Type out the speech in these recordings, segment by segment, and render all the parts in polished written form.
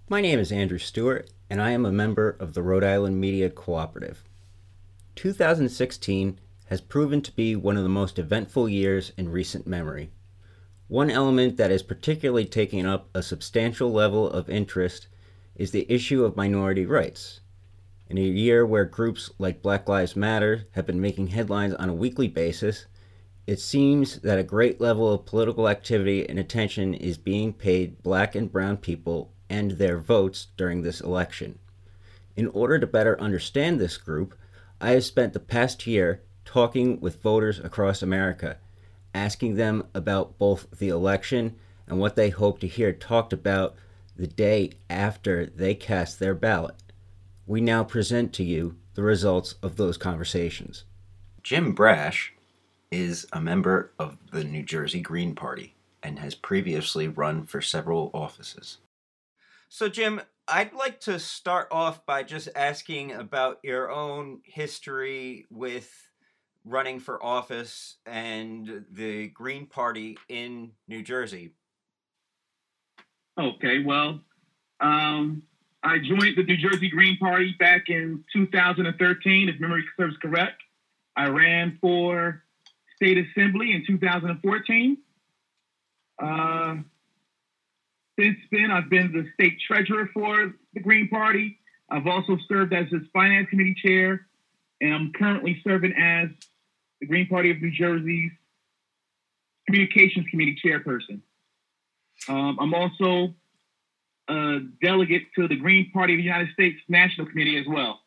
My name is Andrew Stewart, and I am a member of the Rhode Island Media Cooperative. 2016 has proven to be one of the most eventful years in recent memory. One element that is particularly taking up a substantial level of interest is the issue of minority rights. In a year where groups like Black Lives Matter have been making headlines on a weekly basis, it seems that a great level of political activity and attention is being paid black and brown people and their votes during this election. In order to better understand this group, I have spent the past year talking with voters across America, asking them about both the election and what they hope to hear talked about the day after they cast their ballot. We now present to you the results of those conversations. Jim Brash is a member of the New Jersey Green Party and has previously run for several offices. So, Jim, I'd like to start off by just asking about your own history with running for office and the Green Party in New Jersey. Okay, well, I joined the New Jersey Green Party back in 2013, if memory serves correct. I ran for state assembly in 2014. Since then, I've been the state treasurer for the Green Party. I've also served as its finance committee chair, and I'm currently serving as the Green Party of New Jersey's communications committee chairperson. I'm also a delegate to the Green Party of the United States National Committee as well.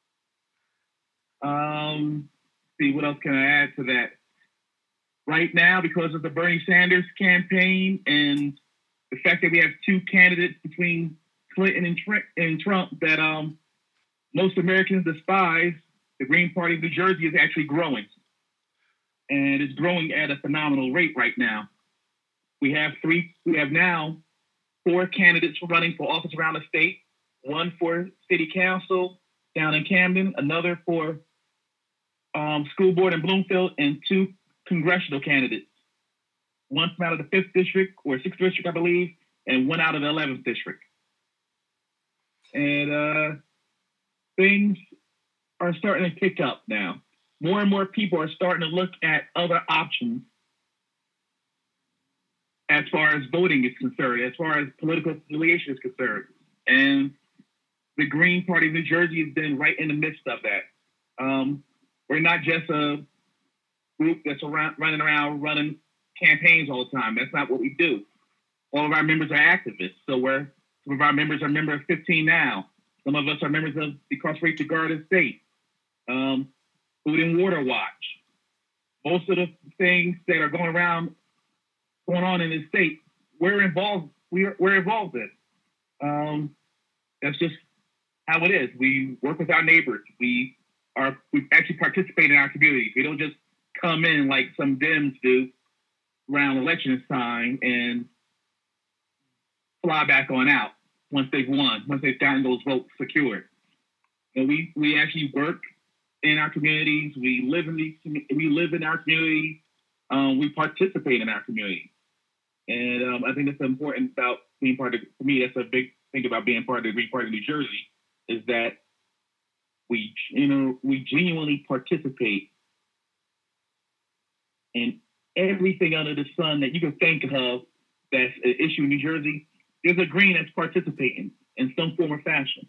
See, what else can I add to that? Right now, because of the Bernie Sanders campaign and the fact that we have two candidates between Clinton and Trump that most Americans despise, the Green Party of New Jersey is actually growing. And it's growing at a phenomenal rate right now. We have now 4 candidates running for office around the state, one for city council down in Camden, another for school board in Bloomfield, and 2 congressional candidates. One from out of the 5th district or 6th district, I believe, and one out of the 11th district. And things are starting to pick up now. More and more people are starting to look at other options as far as voting is concerned, as far as political affiliation is concerned. And the Green Party of New Jersey has been right in the midst of that. We're not just a group that's running campaigns all the time. That's not what we do. All of our members are activists. So some of our members are members of 15 Now. Some of us are members of the Incarcerated Guard State, Food and Water Watch. Most of the things that are going on in this state, we're involved. We're involved in. That's just how it is. We work with our neighbors. We actually participate in our communities. We don't just come in like some Dems do around election time and fly back on out once they've won, once they've gotten those votes secured. And we actually work in our communities. We live in our communities. We participate in our community. And I think that's important about being part of, for me, that's a big thing about being part of the Green Party of New Jersey, is that we genuinely participate in everything under the sun that you can think of that's an issue in New Jersey. There's a Green that's participating in some form or fashion.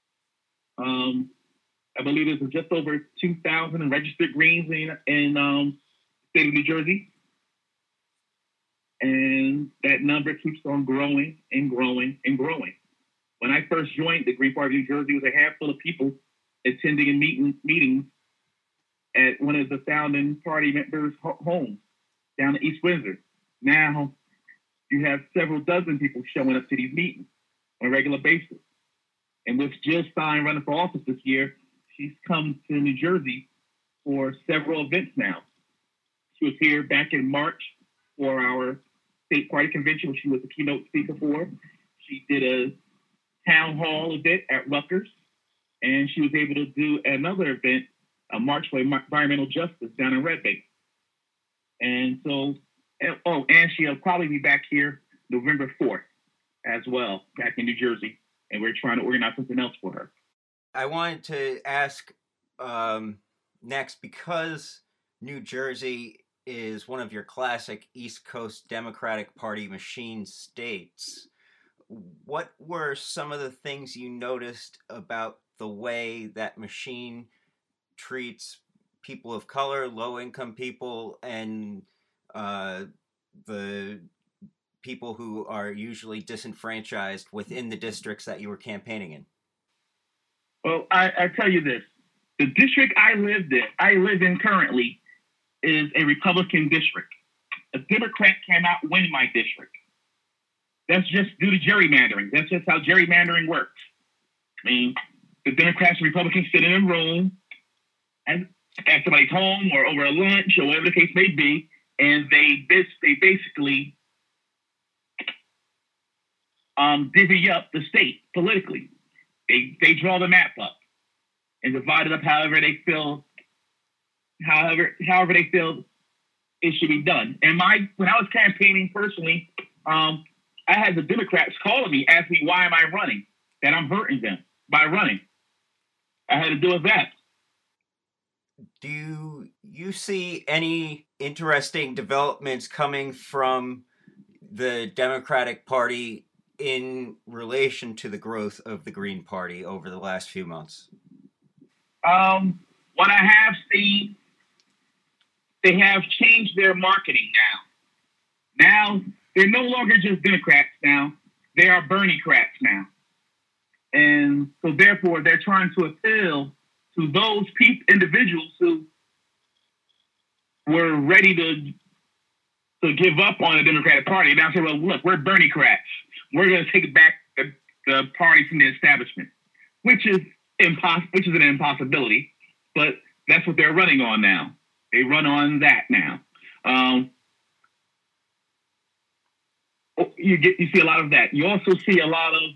I believe there's just over 2,000 registered Greens in the state of New Jersey. And that number keeps on growing and growing and growing. When I first joined the Green Party of New Jersey, it was a handful of people attending a meetings at one of the founding party members' homes down in East Windsor. Now you have several dozen people showing up to these meetings on a regular basis. And with Jill Stein running for office this year, she's come to New Jersey for several events now. She was here back in March for our state party convention, which she was the keynote speaker for. She did a town hall event at Rutgers, and she was able to do another event, a March for Environmental Justice down in Red Bank. And so, and she'll probably be back here November 4th as well, back in New Jersey. and we're trying to organize something else for her. I wanted to ask next, because New Jersey is one of your classic East Coast Democratic Party machine states. What were some of the things you noticed about the way that machine treats people of color, low-income people, and the people who are usually disenfranchised within the districts that you were campaigning in? Well, I tell you this. The district I live in currently, is a Republican district. A Democrat cannot win my district. That's just due to gerrymandering. That's just how gerrymandering works. I mean, the Democrats and Republicans sit in a room and at somebody's home or over a lunch or whatever the case may be, and they basically divvy up the state politically. They draw the map up and divide it up however they feel it should be done. And when I was campaigning personally, I had the Democrats calling me, asking me why am I running, that I'm hurting them by running. I had to deal with that. Do you see any interesting developments coming from the Democratic Party in relation to the growth of the Green Party over the last few months? What I have seen, they have changed their marketing now. Now, they're no longer just Democrats now. They are Bernie-crats now. And so therefore, they're trying to appeal to those individuals who were ready to give up on the Democratic Party. Now say, well, look, we're Bernie-crats. We're going to take back the party from the establishment, which is an impossibility, but that's what they're running on now. They run on that now. You see a lot of that. You also see a lot of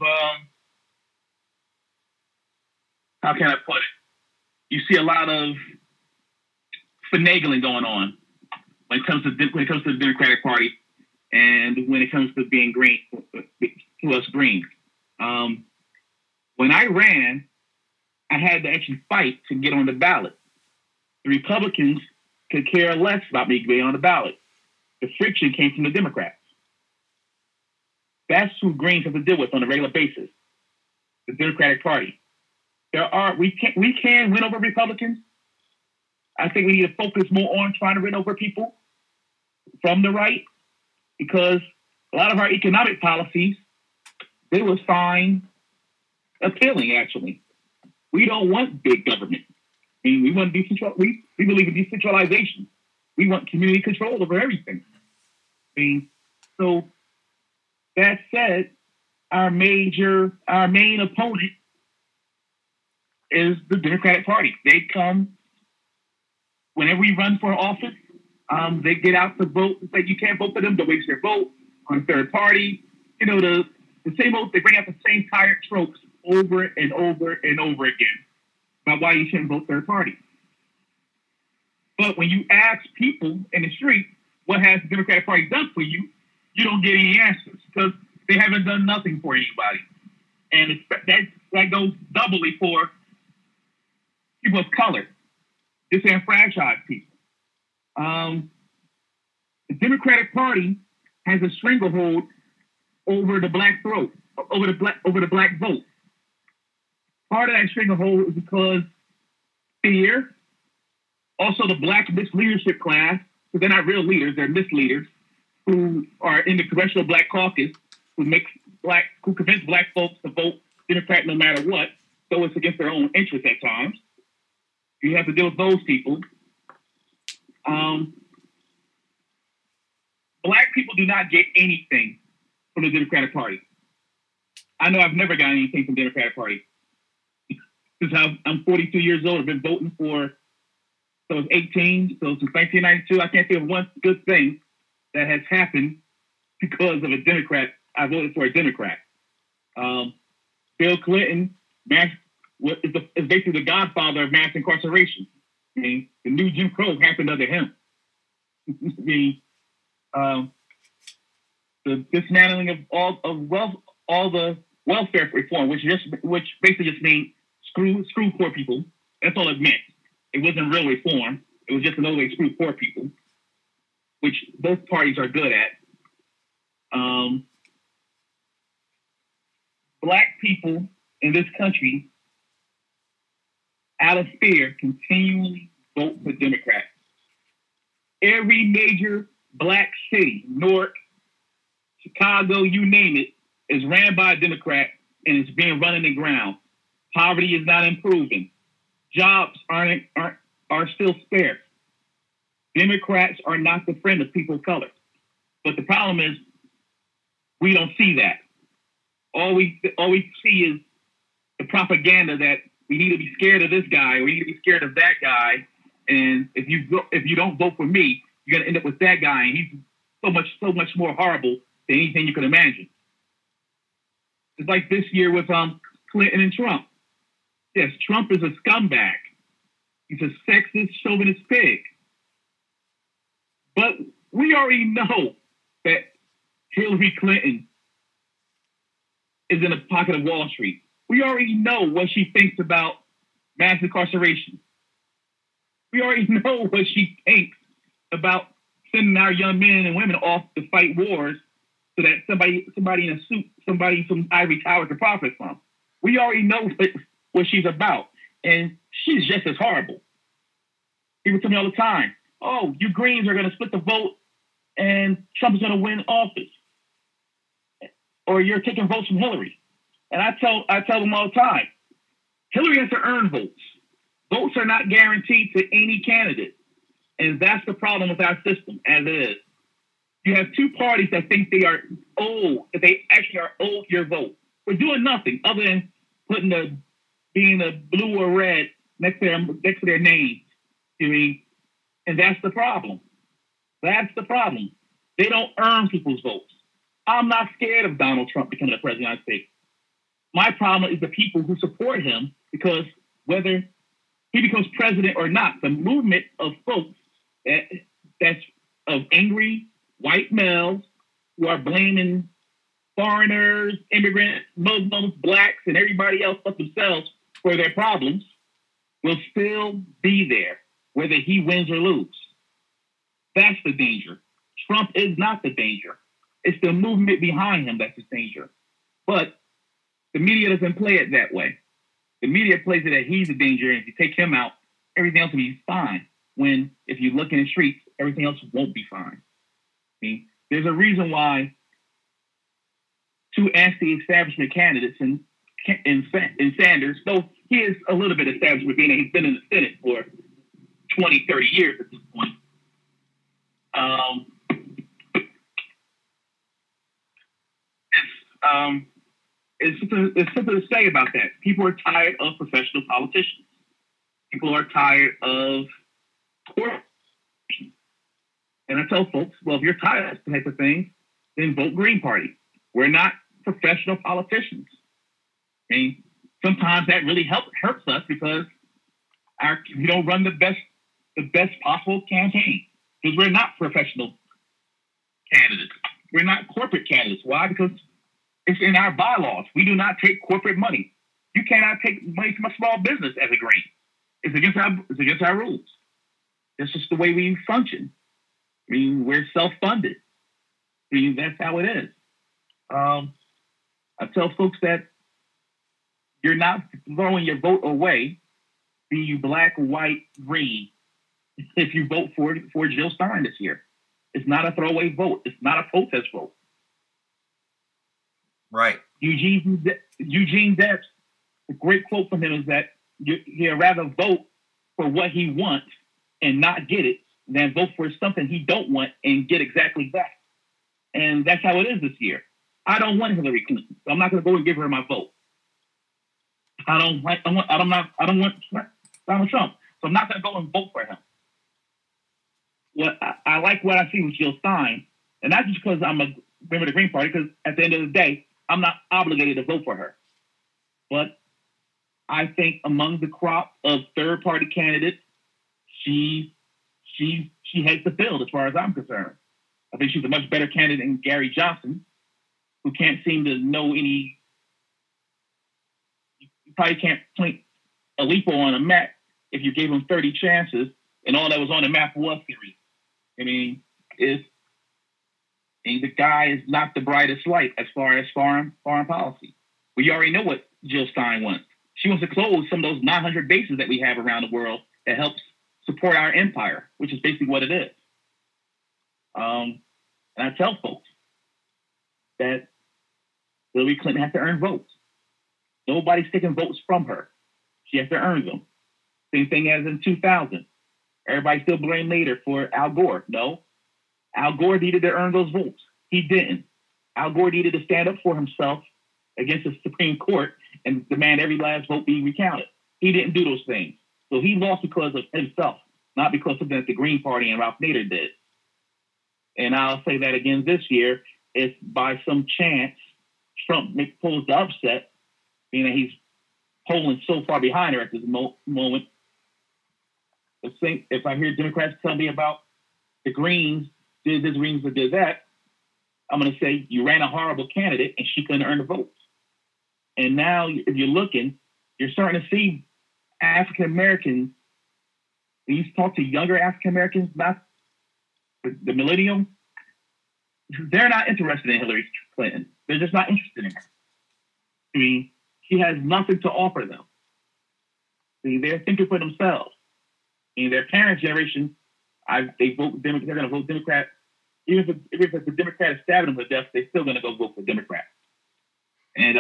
how can I put it? You see a lot of finagling going on when it comes to the Democratic Party, and when it comes to being green, to us Greens. When I ran, I had to actually fight to get on the ballot. The Republicans could care less about me being on the ballot. The friction came from the Democrats. That's who Greens have to deal with on a regular basis. The Democratic Party. We can win over Republicans. I think we need to focus more on trying to win over people from the right, because a lot of our economic policies, they will find appealing, actually. We don't want big government. I mean, we want we believe in decentralization. We want community control over everything. I mean, so that said, our main opponent is the Democratic Party. They come whenever we run for office. They get out to vote and say you can't vote for them. Don't waste your vote on a third party. You know, the same old. They bring out the same tired tropes over and over and over again about why you shouldn't vote third party. But when you ask people in the street, what has the Democratic Party done for you, you don't get any answers, because they haven't done nothing for anybody. And that goes doubly for people of color, disenfranchised people. The Democratic Party has a stranglehold over the black throat, over the black vote. Part of that stranglehold is because fear. Also, the black misleadership class, because they're not real leaders, they're misleaders who are in the Congressional Black Caucus, who convince black folks to vote Democrat no matter what, so it's against their own interests at times. You have to deal with those people. Black people do not get anything from the Democratic Party. I know I've never gotten anything from the Democratic Party. Since I'm 42 years old, I've been voting since I was 18, so since 1992, I can't think of one good thing that has happened because of a Democrat. I voted for a Democrat. Bill Clinton is basically the godfather of mass incarceration. I mean, the new Jim Crow happened under him. The dismantling of all the welfare reform, which basically just means screw poor people. That's all it meant. It wasn't real reform. It was just another way to screw poor people, which both parties are good at. Black people in this country, out of fear, continually vote for Democrats. Every major black city, Newark, Chicago, you name it, is ran by a Democrat and it's being run in the ground. Poverty is not improving. Jobs are still scarce. Democrats are not the friend of people of color. But the problem is we don't see that. All we see is the propaganda that we need to be scared of this guy, or we need to be scared of that guy. And if you don't vote for me, you're gonna end up with that guy, and he's so much more horrible than anything you could imagine. It's like this year with Clinton and Trump. Yes, Trump is a scumbag. He's a sexist, chauvinist pig. But we already know that Hillary Clinton is in a pocket of Wall Street. We already know what she thinks about mass incarceration. We already know what she thinks about sending our young men and women off to fight wars so that somebody in a suit, somebody from ivory tower can profit from. We already know what she's about. And she's just as horrible. People tell me all the time, oh, you Greens are going to split the vote and Trump's going to win office. Or you're taking votes from Hillary. And I tell them all the time, Hillary has to earn votes. Votes are not guaranteed to any candidate. And that's the problem with our system as it is. You have two parties that think they are owed, that they actually are owed your vote for doing nothing other than being a blue or red next to their name. You mean? And that's the problem. That's the problem. They don't earn people's votes. I'm not scared of Donald Trump becoming the president of the United States. My problem is the people who support him, because whether he becomes president or not, the movement of folks that's of angry white males who are blaming foreigners, immigrants, Muslims, blacks, and everybody else but themselves for their problems will still be there, whether he wins or loses. That's the danger. Trump is not the danger. It's the movement behind him that's the danger. But the media doesn't play it that way. The media plays it that he's a danger, and if you take him out, everything else will be fine. When, if you look in the streets, everything else won't be fine. I mean, there's a reason why two anti-establishment candidates in Sanders, though he is a little bit established, being that he's been in the Senate for 20, 30 years at this point. It's simple to say about that. People are tired of professional politicians. People are tired of corruption. And I tell folks, well, if you're tired of this type of thing, then vote Green Party. We're not professional politicians. I mean, sometimes that really hurts us because we don't run the best possible campaign, because we're not professional candidates. We're not corporate candidates. Why? Because it's in our bylaws. We do not take corporate money. You cannot take money from a small business as a Green. It's against our rules. It's just the way we function. I mean, we're self-funded. I mean, that's how it is. I tell folks that you're not throwing your vote away, be you black, white, green, if you vote for Jill Stein this year. It's not a throwaway vote. It's not a protest vote. Right. Eugene Debs, a great quote from him is that he'd rather vote for what he wants and not get it than vote for something he don't want and get exactly that. And that's how it is this year. I don't want Hillary Clinton, so I'm not going to go and give her my vote. I don't want Donald Trump, so I'm not going to go and vote for him. I like what I see with Jill Stein, and not just because I'm a member of the Green Party, because at the end of the day, I'm not obligated to vote for her. But I think among the crop of third-party candidates, she heads the field as far as I'm concerned. I think she's a much better candidate than Gary Johnson, who can't seem to know any You probably can't point Aleppo on a map if you gave him 30 chances and all that was on the map was Syria. I mean, the guy is not the brightest light as far as foreign policy. We already know what Jill Stein wants. She wants to close some of those 900 bases that we have around the world that helps support our empire, which is basically what it is. And I tell folks that Hillary Clinton has to earn votes. Nobody's taking votes from her. She has to earn them. Same thing as in 2000. Everybody still blamed Nader for Al Gore. No. Al Gore needed to earn those votes. He didn't. Al Gore needed to stand up for himself against the Supreme Court and demand every last vote be recounted. He didn't do those things. So he lost because of himself, not because of something that the Green Party and Ralph Nader did. And I'll say that again this year, if by some chance Trump pulls the upset, being that he's polling so far behind her at this moment, if I hear Democrats tell me about the Greens did this, Greens did that, I'm going to say you ran a horrible candidate and she couldn't earn the votes. And now, if you're looking, you're starting to see African Americans. When you talk to younger African Americans, not the millennium, they're not interested in Hillary Clinton. They're just not interested in her. I mean, she has nothing to offer them. I mean, they're thinking for themselves. In their parents' generation, they're going to vote Democrat. Even if the Democrat is stabbing them to death, they're still going to go vote for Democrat. And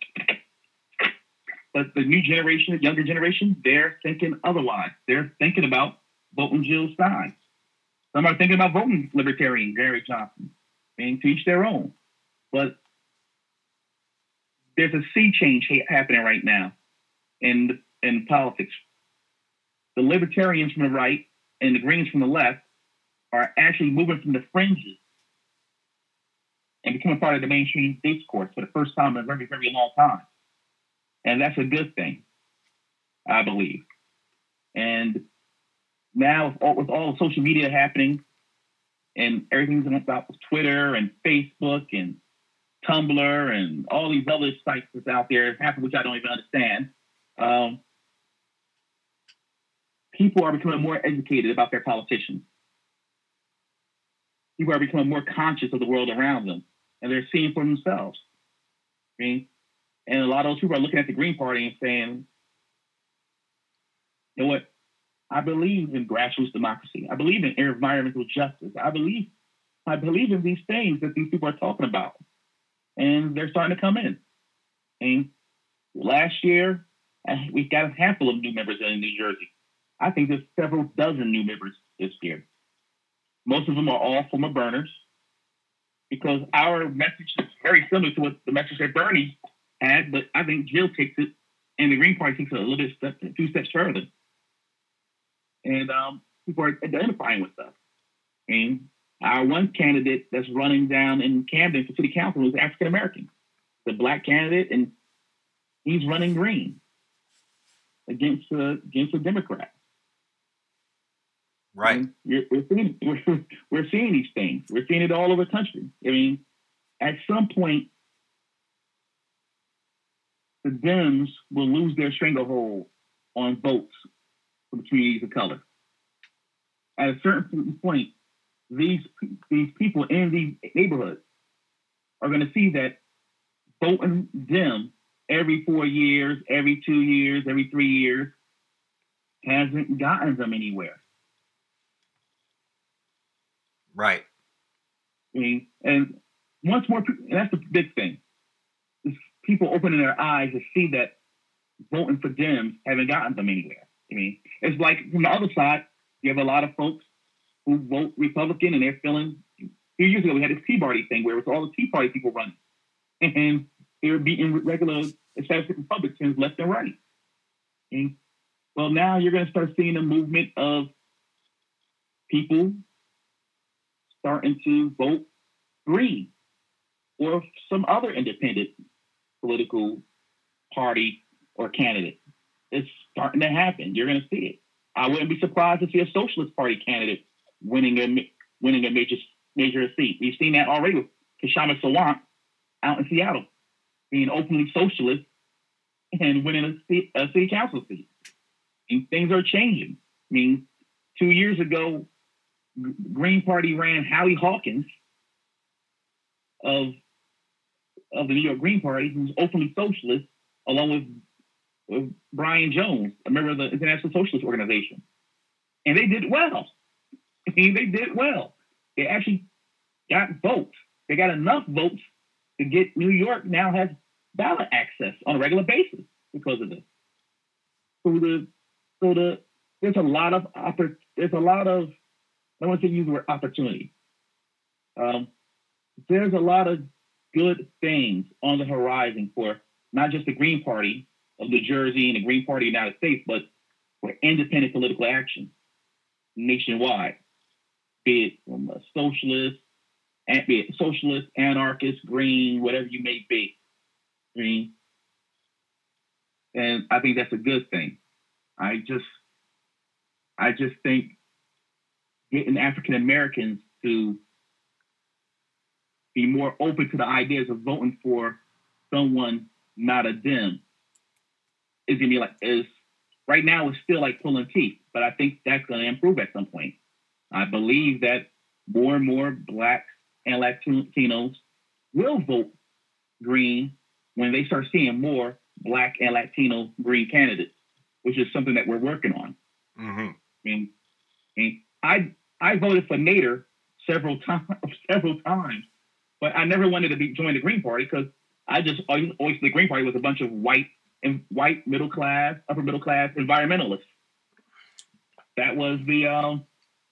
but the new generation, the younger generation, they're thinking otherwise. They're thinking about voting Jill Stein. Some are thinking about voting Libertarian Gary Johnson. I mean, to each their own. But there's a sea change happening right now in politics. The Libertarians from the right and the Greens from the left are actually moving from the fringes and becoming part of the mainstream discourse for the first time in a very, very long time. And that's a good thing, I believe. And now with all the social media happening and everything's about Twitter and Facebook and Tumblr and all these other sites that's out there, half of which I don't even understand, people are becoming more educated about their politicians. People are becoming more conscious of the world around them, and they're seeing for themselves. I mean, and a lot of those people are looking at the Green Party and saying, you know what? I believe in grassroots democracy. I believe in environmental justice. I believe in these things that these people are talking about. And they're starting to come in. And last year, we got a handful of new members in New Jersey. I think there's several dozen new members this year. Most of them are all former Berners, because our message is very similar to what the message that Bernie had, but I think Jill takes it, and the Green Party takes it a little bit, 2 steps further. And people are identifying with us. I mean, our one candidate that's running down in Camden for city council is African American, the black candidate, and he's running green against a Democrat. Right. We're seeing these things. We're seeing it all over the country. I mean, at some point, the Dems will lose their stranglehold on votes for the communities of color. At a certain point, these people in these neighborhoods are going to see that voting Dem every 4 years, every 2 years, every 3 years hasn't gotten them anywhere. Right. I mean, and once more, and that's the big thing, is people opening their eyes to see that voting for Dems haven't gotten them anywhere. I mean, it's like from the other side, you have a lot of folks who vote Republican and they're feeling, a few years ago we had this Tea Party thing where it was all the Tea Party people running. And they were beating regular establishment Republicans left and right. And, well, now you're going to start seeing a movement of people starting to vote Green or some other independent political party or candidate. It's starting to happen. You're going to see it. I wouldn't be surprised to see a Socialist Party candidate winning a major seat. We've seen that already with Kshama Sawant out in Seattle, being openly socialist and winning a city council seat. And things are changing. I mean, 2 years ago, Green Party ran Howie Hawkins of the New York Green Party, who's openly socialist, along with Brian Jones, a member of the International Socialist Organization. And they did well. I mean, they did well. They actually got votes. They got enough votes to get New York now has ballot access on a regular basis because of this. There's a lot of I don't want to use the word opportunity. There's a lot of good things on the horizon for not just the Green Party of New Jersey and the Green Party of the United States, but for independent political action nationwide, be it from a socialist, anarchist, green, whatever you may be. Green. And I think that's a good thing. I just think getting African Americans to be more open to the ideas of voting for someone not a Dem is gonna be right now it's still like pulling teeth, but I think that's gonna improve at some point. I believe that more and more Blacks and Latinos will vote Green when they start seeing more Black and Latino Green candidates, which is something that we're working on. Mm-hmm. I mean, I voted for Nader several times, but I never wanted to join the Green Party because always the Green Party was a bunch of white middle class, upper middle class environmentalists. That was the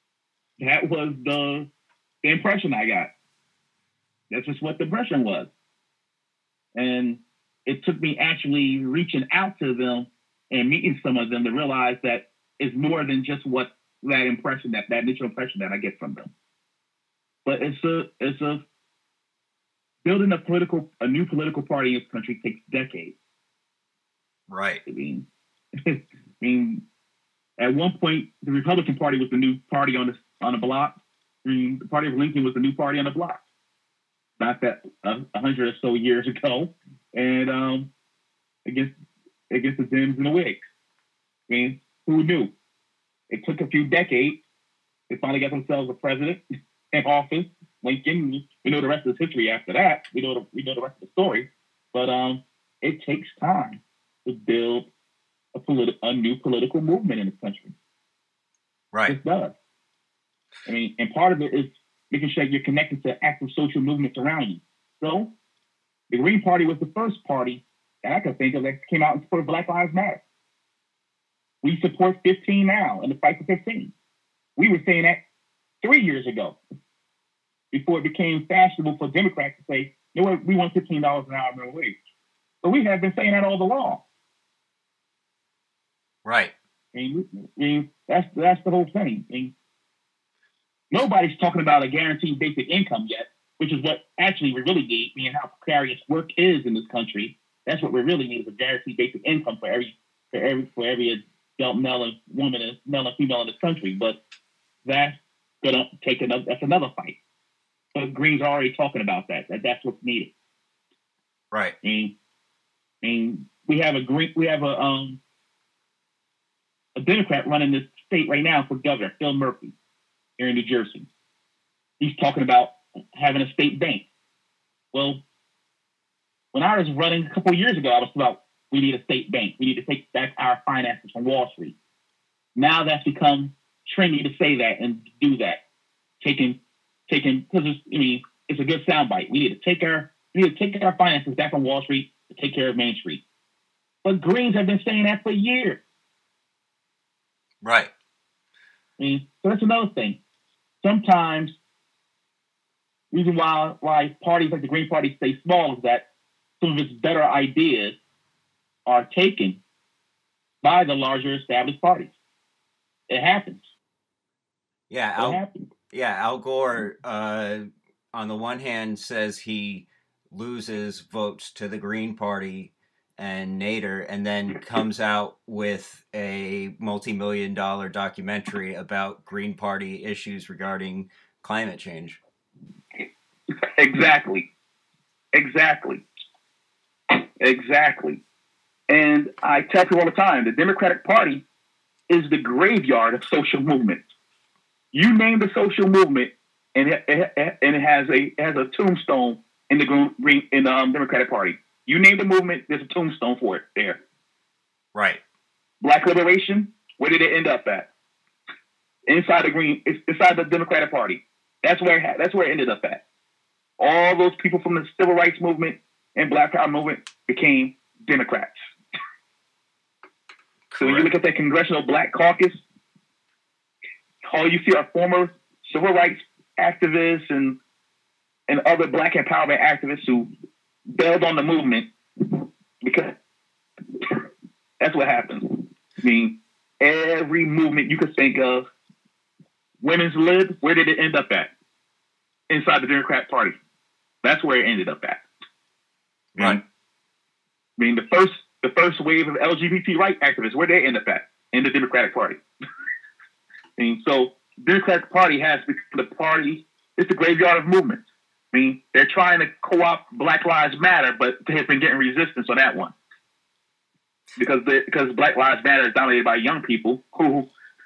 impression I got. That's just what the impression was. And it took me actually reaching out to them and meeting some of them to realize that it's more than just what that impression, that initial impression that I get from them. But it's a building a new political party in this country takes decades. Right. I mean, at one point, the Republican Party was the new party on the block. The party of Lincoln was the new party on the block. Not that 100 or so years ago, and against the Dems and the Whigs. I mean, who knew? It took a few decades. They finally got themselves a president in office, Lincoln. We know the rest of the history after that. We know the rest of the story. But it takes time to build a new political movement in this country. Right. It does. I mean, and part of it is making sure you're connected to active social movements around you. So the Green Party was the first party that I could think of that came out and supported Black Lives Matter. We support 15 now and the fight for 15. We were saying that 3 years ago, before it became fashionable for Democrats to say, you know what, we want $15 an hour minimum wage. But we have been saying that all along. Right. I mean, that's the whole thing. I mean, nobody's talking about a guaranteed basic income yet, which is what actually we really need. I mean, how precarious work is in this country. That's what we really need, is a guaranteed basic income for every adult male and female in this country. But that's gonna take another fight. But Green's already talking about that's what's needed. Right. I mean, we have a Democrat running this state right now for governor, Phil Murphy, here in New Jersey. He's talking about having a state bank. Well, when I was running a couple of years ago, I was about, we need a state bank. We need to take back our finances from Wall Street. Now that's become trendy to say that and do that. Taking, because it's a good soundbite. We need to take our finances back from Wall Street to take care of Main Street. But Greens have been saying that for years. Right. I mean, so that's another thing. Sometimes, reason why parties like the Green Party stay small is that some of its better ideas are taken by the larger established parties. It happens. Yeah, Al Gore, on the one hand, says he loses votes to the Green Party and Nader, and then comes out with a multi-million-dollar documentary about Green Party issues regarding climate change. Exactly. And I tell people all the time, the Democratic Party is the graveyard of social movement. You name the social movement, and it has a tombstone in the Democratic Party. You name the movement, there's a tombstone for it there. Right. Black liberation, where did it end up at? Inside the Democratic Party. That's where it ended up at. All those people from the civil rights movement and Black Power movement became Democrats. So when you look at that Congressional Black Caucus, all you see are former civil rights activists and other Black empowerment activists who bailed on the movement because that's what happens. I mean, every movement you could think of, women's lib, where did it end up at? Inside the Democrat Party. That's where it ended up at. Right. I mean, the first wave of LGBT right activists, where they end up at? In the Democratic Party. I mean, so the Democratic Party has become the party, it's the graveyard of movements. I mean, they're trying to co-opt Black Lives Matter, but they have been getting resistance on that one. Because Black Lives Matter is dominated by young people who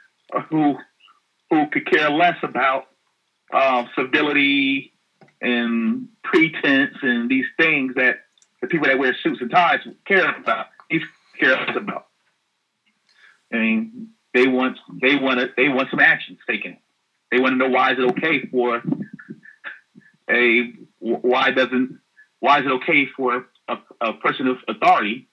could care less about civility and pretense and these things that the people that wear suits and ties care about. These care less about. I mean, they want some actions taken. They want to know why is it okay for a person of authority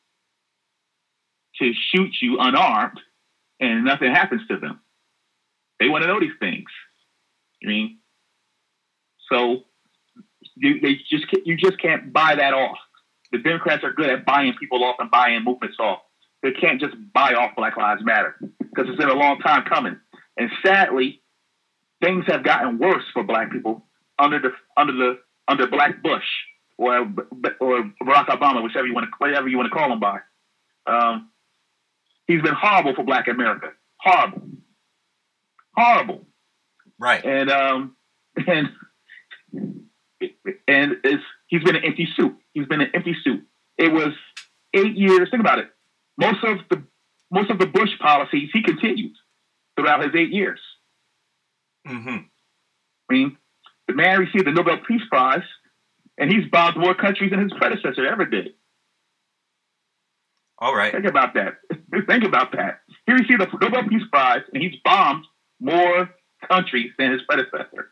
to shoot you unarmed and nothing happens to them. They want to know these things. I mean, so you just can't buy that off. The Democrats are good at buying people off and buying movements off. They can't just buy off Black Lives Matter because it's been a long time coming. And sadly, things have gotten worse for Black people under Black Bush or Barack Obama, whatever you want to call him by. He's been horrible for Black America. Horrible. Right. And he's been an empty suit. It was 8 years. Think about it. Most of the Bush policies he continued throughout his 8 years. Mm-hmm. I mean, the man received the Nobel Peace Prize, and he's bombed more countries than his predecessor ever did. All right. Think about that. He received the Nobel Peace Prize, and he's bombed more countries than his predecessor.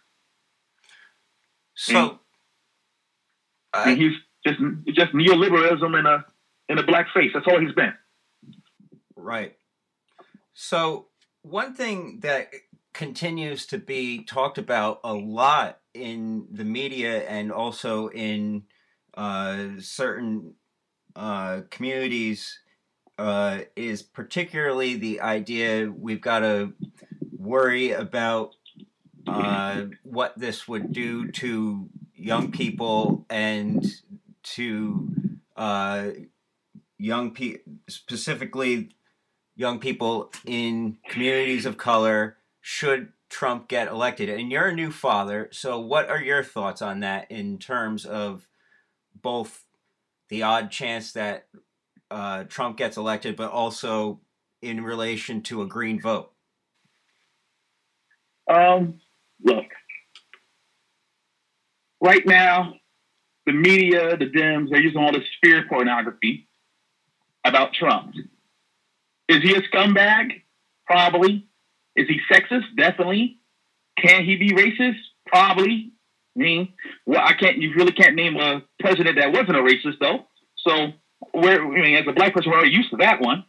So, and he's just neoliberalism in a black face. That's all he's been. Right. So one thing that continues to be talked about a lot in the media and also in certain communities is particularly the idea we've got to worry about what this would do to young people and to specifically young people in communities of color should Trump get elected. And you're a new father, so what are your thoughts on that in terms of both the odd chance that Trump gets elected, but also in relation to a green vote? Look, right now, the media, the Dems, they're using all this fear pornography about Trump. Is he a scumbag? Probably. Is he sexist? Definitely. Can he be racist? Probably. I mean, you really can't name a president that wasn't a racist, though. So, as a black person, we're already used to that one.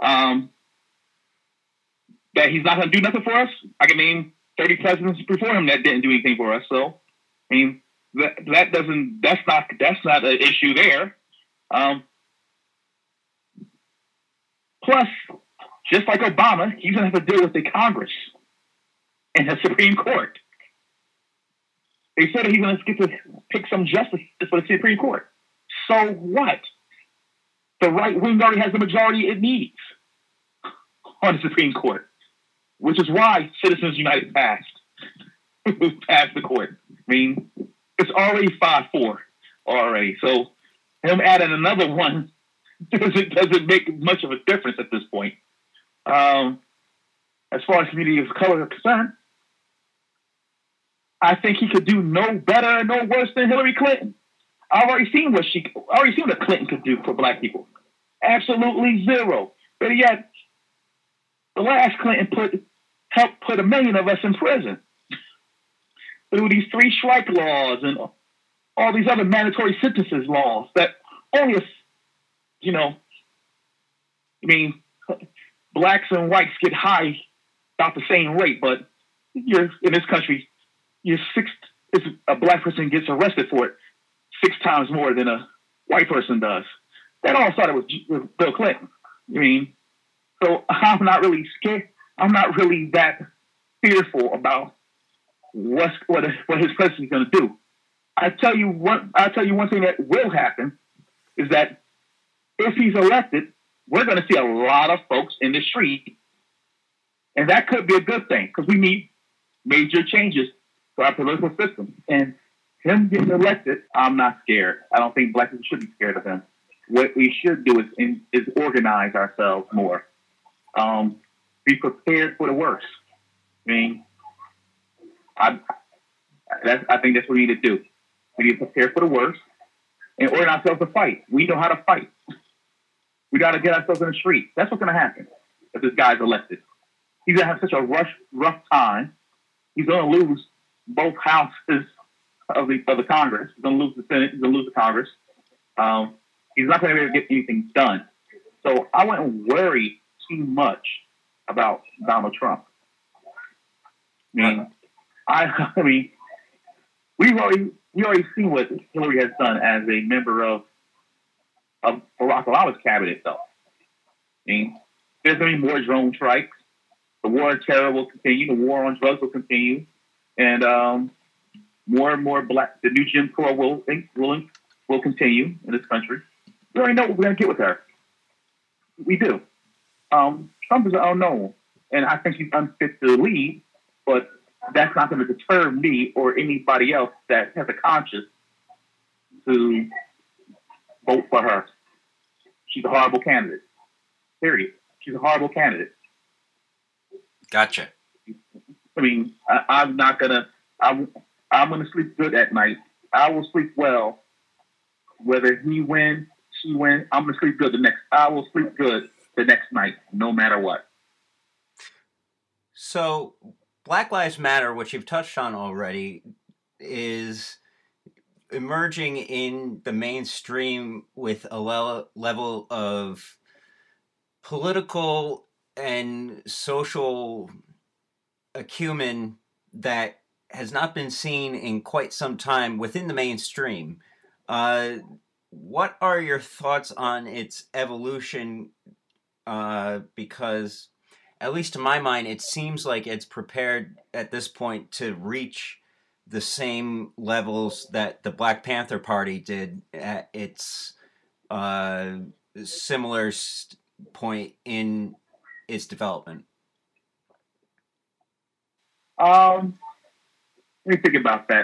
That he's not going to do nothing for us. I can name 30 presidents before him that didn't do anything for us. So, I mean, that's not an issue there. Plus, just like Obama, he's going to have to deal with the Congress and the Supreme Court. They said he's going to get to pick some justices for the Supreme Court. So what? The right wing already has the majority it needs on the Supreme Court, which is why Citizens United passed the court. I mean, it's already 5-4 already. So him adding another one doesn't make much of a difference at this point. As far as community of color are concerned, I think he could do no better and no worse than Hillary Clinton. I've already seen what Clinton could do for black people. Absolutely zero. But yet, the last Clinton helped put 1 million of us in prison through these 3 strike laws and all these other mandatory sentences laws that only, blacks and whites get high about the same rate, but in this country, a black person gets arrested for it 6 times more than a white person does. That all started with Bill Clinton. So I'm not really scared. I'm not really that fearful about what his presidency is going to do. I'll tell you one thing that will happen is that if he's elected, we're going to see a lot of folks in the street, and that could be a good thing because we need major changes to our political system. And him getting elected, I'm not scared. I don't think black people should be scared of him. What we should do is organize ourselves more. Be prepared for the worst. I think that's what we need to do. We need to prepare for the worst and organize ourselves to fight. We know how to fight. We got to get ourselves in the street. That's what's going to happen if this guy's elected. He's going to have such a rough time. He's going to lose both houses of the Congress. He's going to lose the Senate. He's going to lose the Congress. He's not going to be able to get anything done. So I wouldn't worry too much about Donald Trump. We already see what Hillary has done as a member of Barack Obama's cabinet, though. There's going to be more drone strikes. The war on terror will continue. The war on drugs will continue, and more and more the new Jim Crow will continue in this country. We already know what we're going to get with her. We do. Trump is unknown, and I think he's unfit to lead, but that's not going to deter me or anybody else that has a conscience to vote for her. She's a horrible candidate. Period. She's a horrible candidate. Gotcha. I'm gonna sleep good at night. I will sleep well, whether he wins, she wins. I will sleep good the next night, no matter what. So, Black Lives Matter, which you've touched on already, is emerging in the mainstream with a level of political and social acumen that has not been seen in quite some time within the mainstream. What are your thoughts on its evolution? Because, at least to my mind, it seems like it's prepared at this point to reach the same levels that the Black Panther Party did at its similar point in its development. Let me think about that.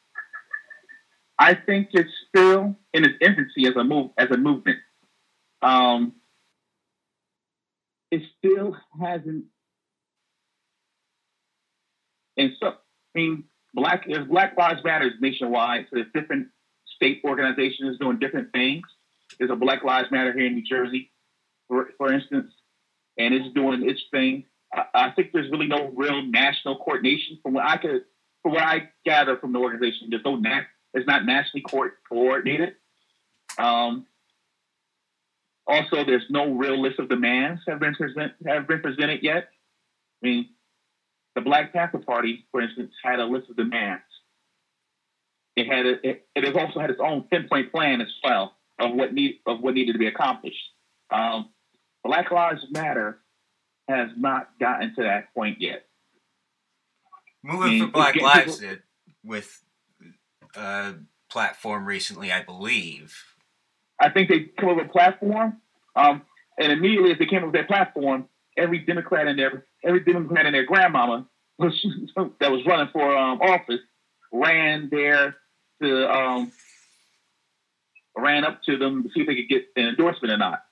I think it's still in its infancy as a movement. It still hasn't. And so, there's Black Lives Matter nationwide. So there's different state organizations doing different things. There's a Black Lives Matter here in New Jersey, for instance, and it's doing its thing. I think there's really no real national coordination from what I gather from the organization. It's not nationally coordinated. Also, there's no real list of demands have been presented yet. The Black Panther Party, for instance, had a list of demands. It has also had its own 10-point plan as well of what needed to be accomplished. Black Lives Matter has not gotten to that point yet. Moving for Black Lives did with a platform recently, I believe. I think they came up with a platform, and immediately as they came up with that platform, every Democrat and their grandmama that was running for office ran up to them to see if they could get an endorsement or not.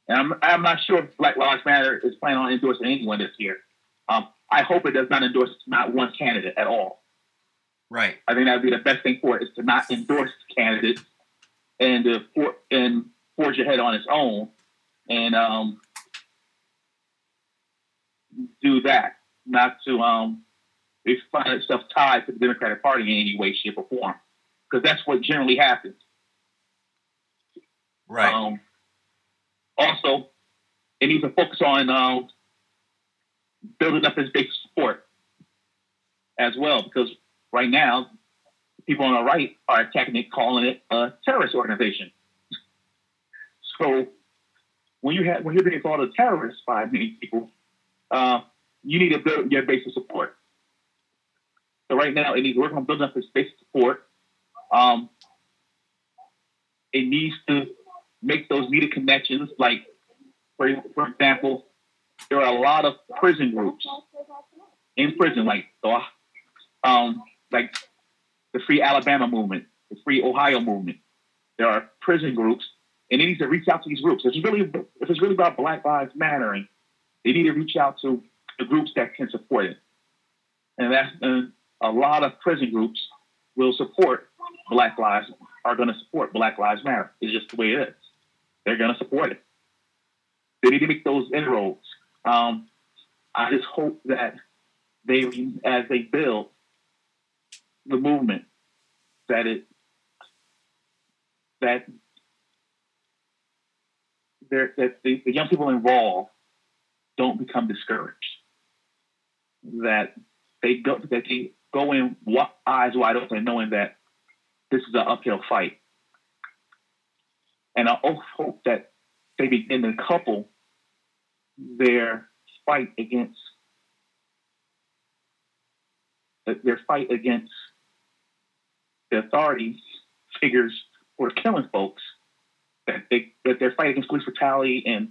And I'm not sure if Black Lives Matter is planning on endorsing anyone this year. I hope it does not endorse not one candidate at all. Right. I think that would be the best thing for it, is to not endorse candidates and to forge ahead on its own and do that, not to find itself tied to the Democratic Party in any way, shape, or form, because that's what generally happens. Right. Also, it needs to focus on building up its base support as well, because right now, people on the right are attacking it, calling it a terrorist organization. So when you're being called a terrorist by many people, you need to build your base of support. So right now, it needs to work on building up its base of support. It needs to make those needed connections. Like, for example, there are a lot of prison groups in prison, like the Free Alabama movement, the Free Ohio movement. There are prison groups, and they need to reach out to these groups. If it's really about Black Lives Mattering, they need to reach out to the groups that can support it. And a lot of prison groups will support are going to support Black Lives Matter. It's just the way it is. They're going to support it. They need to make those inroads. I just hope that as they build the movement, that the young people involved don't become discouraged. That they go in eyes wide open, knowing that this is an uphill fight. And I hope that they begin to couple their fight against the authority figures who are killing folks, that their fight against police brutality and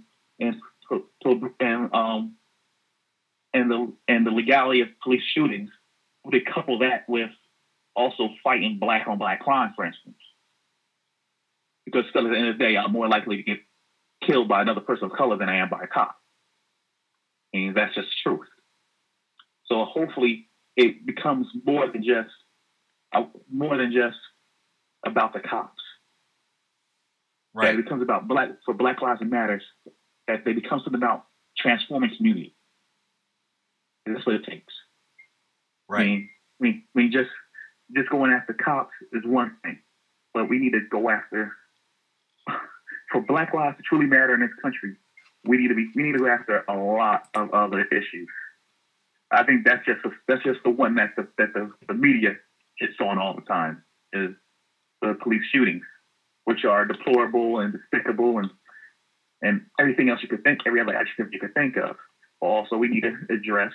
the legality of police shootings, they couple that with also fighting black on black crime, for instance. Because still at the end of the day, I'm more likely to get killed by another person of color than I am by a cop. And that's just the truth. So hopefully it becomes more than just about the cops. Right. That it becomes about Black Lives Matter, that they become something about transforming community. And that's what it takes. Right. I mean, just going after cops is one thing, but we need to go after, for Black lives to truly matter in this country, we need to go after a lot of other issues. I think that's just the one that the media hits on all the time, is the police shootings, which are deplorable and despicable and everything else you could think, every other adjective you could think of. Also, we need to address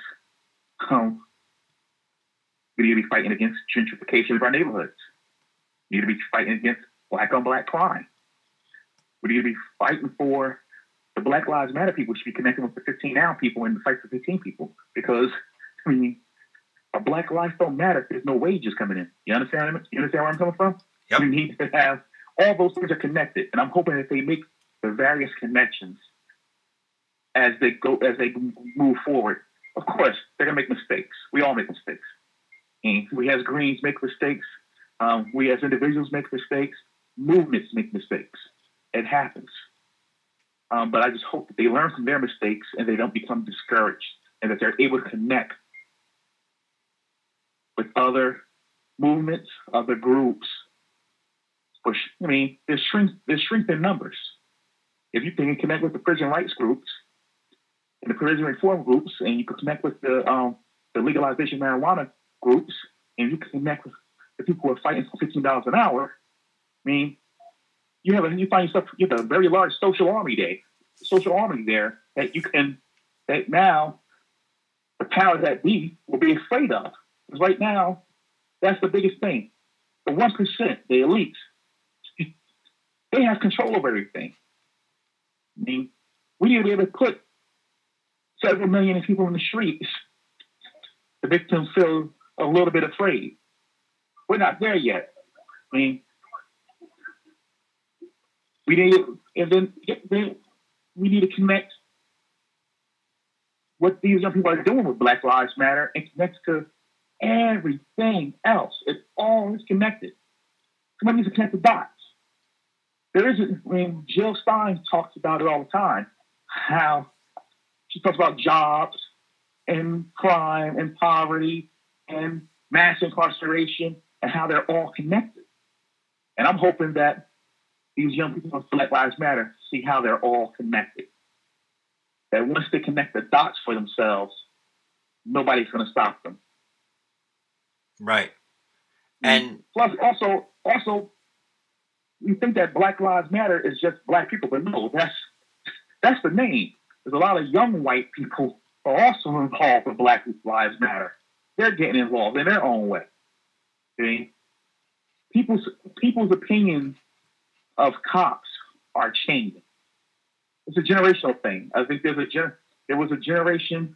we need to be fighting against gentrification of our neighborhoods. We need to be fighting against black on black crime. We need to be fighting for the Black Lives Matter people should be connecting with the 15 now people in the fight for 15 people. Because, I mean, a Black life don't matter if there's no wages coming in. You understand where I'm coming from? Yep. We need to have all those things are connected. And I'm hoping that they make the various connections as they move forward. Of course, they're going to make mistakes. We all make mistakes. And we as Greens make mistakes. We as individuals make mistakes. Movements make mistakes. It happens. But I just hope that they learn from their mistakes and they don't become discouraged, and that they're able to connect with other movements, other groups. There's strength in numbers. If you can connect with the prison rights groups and the prison reform groups, and you can connect with the legalization of marijuana groups, and you can connect with the people who are fighting for $15 an hour, I mean, you find yourself, you have a very large social army there that now the powers that be will be afraid of. Because right now, that's the biggest thing. The 1%, the elites, they have control over everything. I mean, we need to be able to put several million people in the streets to make them feel a little bit afraid. We're not there yet. I mean, we need, and then we need to connect what these young people are doing with Black Lives Matter and connect to everything else. It all is connected. Somebody needs to connect the dots. There isn't, I mean, Jill Stein talks about it all the time, how she talks about jobs and crime and poverty and mass incarceration and how they're all connected. And I'm hoping that these young people on Black Lives Matter see how they're all connected. That once they connect the dots for themselves, nobody's going to stop them. Right. And plus, also, we think that Black Lives Matter is just Black people, but no, that's the name. There's a lot of young white people who are also involved with Black Lives Matter. They're getting involved in their own way. See? People's opinions of cops are changing. It's a generational thing. I think there was a generation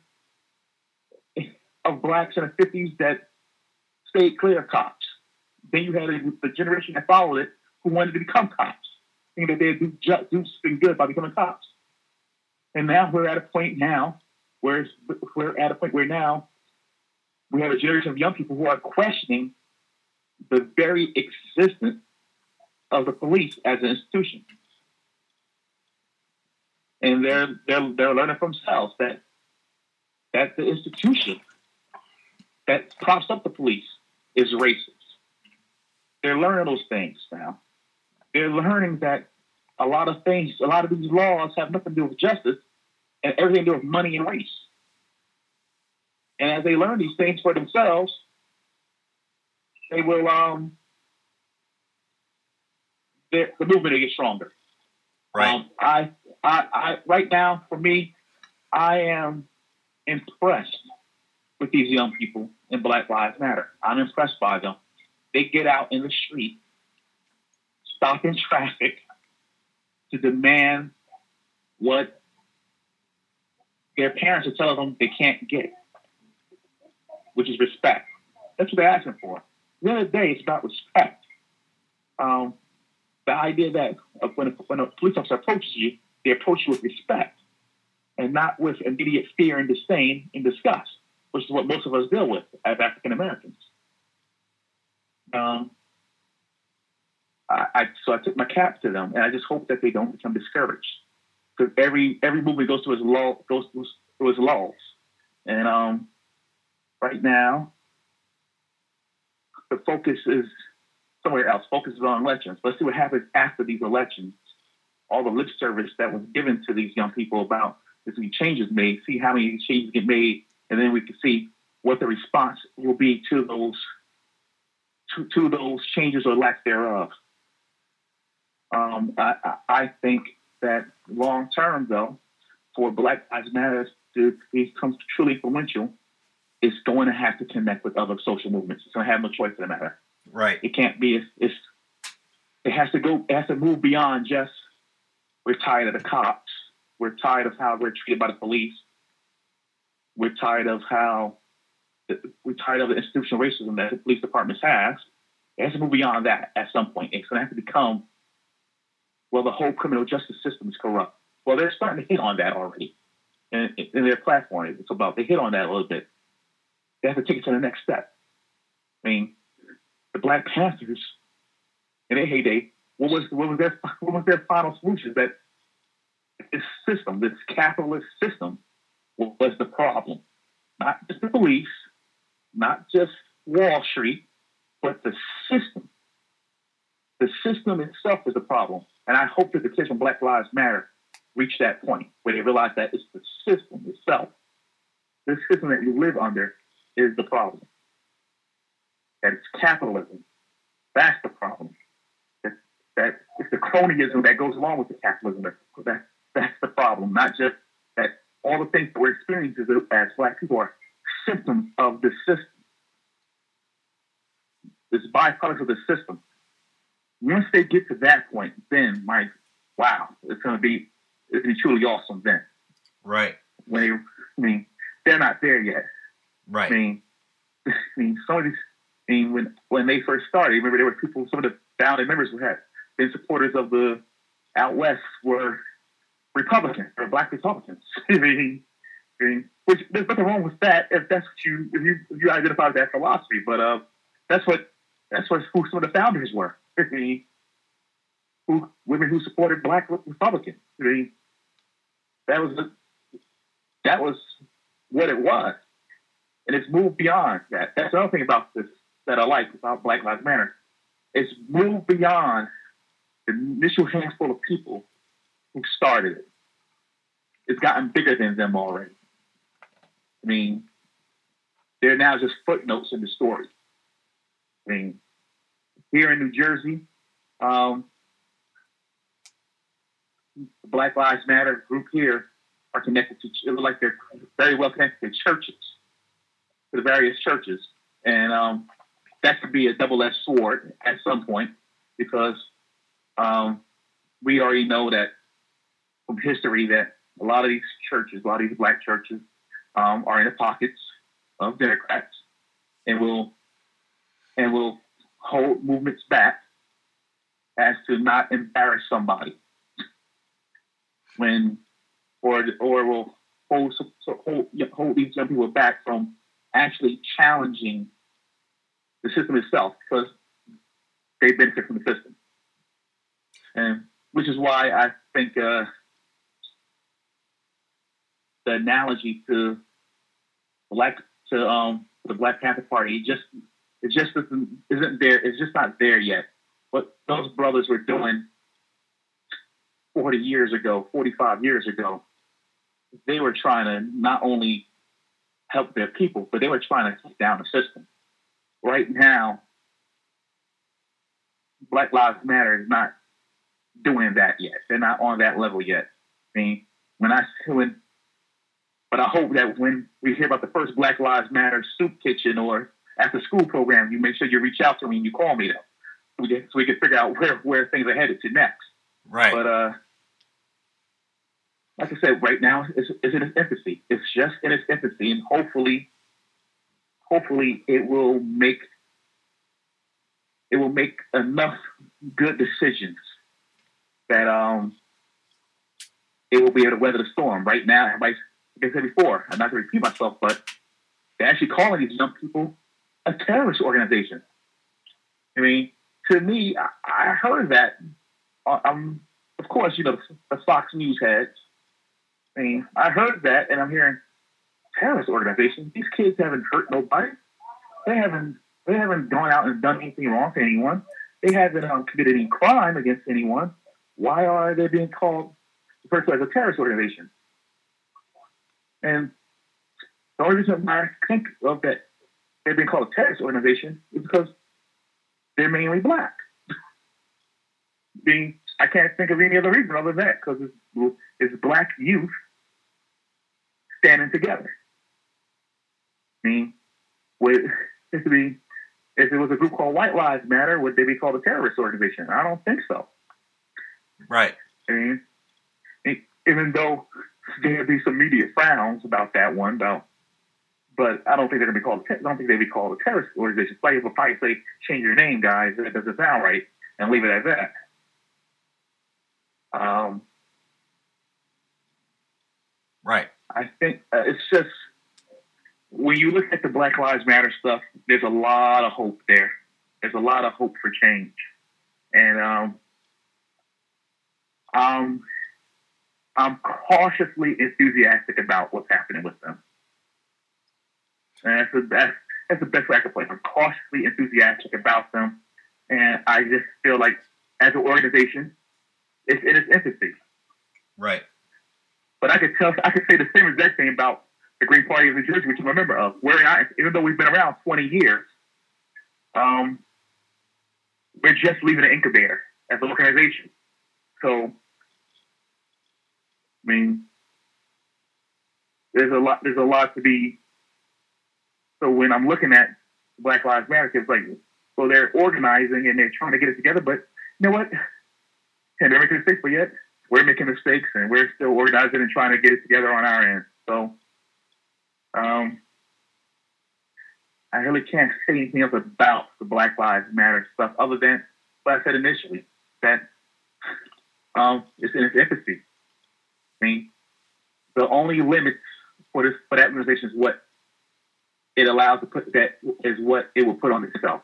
of Blacks in the 50s that stayed clear of cops. Then you had the generation that followed it who wanted to become cops, thinking that they'd do something good by becoming cops. And now we're at a point now where now we have a generation of young people who are questioning the very existence of the police as an institution. And they're learning for themselves that the institution that props up the police is racist. They're learning those things now. They're learning that a lot of these laws have nothing to do with justice and everything to do with money and race. And as they learn these things for themselves, they will the movement will get stronger. right. I right now, for me, I am impressed with these young people in Black Lives Matter. I'm impressed by them. They get out in the street, stopping traffic to demand what their parents are telling them they can't get, which is respect. That's what they're asking for. At the end of the day, it's about respect. The idea that when a police officer approaches you, they approach you with respect and not with immediate fear and disdain and disgust, which is what most of us deal with as African Americans. So I took my cap to them, and I just hope that they don't become discouraged, because every movement goes through its lulls. And right now, the focus is somewhere else. Focus is on elections. Let's see what happens after these elections. All the lip service that was given to these young people about if any changes made, see how many changes get made, and then we can see what the response will be to those changes or lack thereof. I think that long term, though, for Black Lives Matter to become truly influential, it's going to have to connect with other social movements. It's going to have no choice in the matter. Right. It can't be. It has to move beyond just we're tired of the cops. We're tired of how we're treated by the police. We're tired of the institutional racism that the police departments have. It has to move beyond that at some point. It's going to have to become, well, the whole criminal justice system is corrupt. Well, they're starting to hit on that already in their platform. It's about, they hit on that a little bit. They have to take it to the next step. I mean, the Black Panthers in their heyday, what was their final solution? That this system, this capitalist system, was the problem. Not just the police, not just Wall Street, but the system. The system itself is the problem. And I hope that the kids from Black Lives Matter reach that point where they realize that it's the system itself. This system that you live under is the problem. That it's capitalism. That's the problem. That it's the cronyism that goes along with the capitalism. That's the problem. Not just that all the things that we're experiencing as Black people are symptoms of the system. It's byproducts of the system. Once they get to that point, then it's going to be truly awesome then. Right. They're not there yet. Right. Some of these, when they first started, remember there were people, some of the founding members who had been supporters of the Out West were Republicans or black Republicans. Which there's nothing wrong with that if that's what you identify with that philosophy. But that's who some of the founders were. Women who supported black Republicans. That was what it was, and it's moved beyond that. That's the other thing about this that I like about Black Lives Matter. It's moved beyond the initial handful of people who started it. It's gotten bigger than them already. I mean, they're now just footnotes in the story. I mean, here in New Jersey, the Black Lives Matter group here are connected to, it looks like they're very well connected to churches, to the various churches. And that could be a double-edged sword at some point because we already know that from history that a lot of these churches, a lot of these black churches are in the pockets of Democrats and will hold movements back as to not embarrass somebody or will hold these young people back from actually challenging the system itself because they benefit from the system. And which is why I think the analogy to the Black Panther Party isn't there. It's just not there yet. What those brothers were doing 40 years ago, 45 years ago, they were trying to not only help their people, but they were trying to take down the system. Right now, Black Lives Matter is not doing that yet. They're not on that level yet. I mean, but I hope that when we hear about the first Black Lives Matter soup kitchen or after school program, you make sure you reach out to me and you call me though, so we can figure out where things are headed to next. Right. But like I said, right now it's in its infancy. It's just in its infancy, and hopefully it will make enough good decisions that it will be able to weather the storm. Right now, like I said before, I'm not going to repeat myself, but they're actually calling these young people a terrorist organization. I mean, to me, I heard that. Of course, the Fox News heads. I mean, I heard that, and I'm hearing terrorist organization. These kids haven't hurt nobody. They haven't gone out and done anything wrong to anyone. They haven't committed any crime against anyone. Why are they being called referred to as a terrorist organization? And the only reason I think of that they're being called a terrorist organization is because they're mainly black. I can't think of any other reason other than that, because it's black youth standing together. I mean, if it was a group called White Lives Matter, would they be called a terrorist organization? I don't think so. Right. I mean, even though there'd be some immediate frowns about that one, but I don't think they're going to be called. I don't think they'd be called a terrorist organization. Somebody will probably say, "Change your name, guys. That doesn't sound right," and leave it at that. Right. I think it's just when you look at the Black Lives Matter stuff, there's a lot of hope there. There's a lot of hope for change, and I'm cautiously enthusiastic about what's happening with them. And that's the best way I can play. I'm cautiously enthusiastic about them, and I just feel like as an organization, it's in its infancy. Right. But I could say the same exact thing about the Green Party of New Jersey, which I'm a member of. Even though we've been around 20 years, we're just leaving an incubator as an organization. So, I mean, there's a lot to be. So when I'm looking at Black Lives Matter, it's like, well, they're organizing and they're trying to get it together, but you know what? Can't make a mistake, but yet we're making mistakes and we're still organizing and trying to get it together on our end. So, I really can't say anything else about the Black Lives Matter stuff other than what I said initially, that it's in its infancy. I mean, the only limits for that organization is what it allows to put, that is what it will put on itself.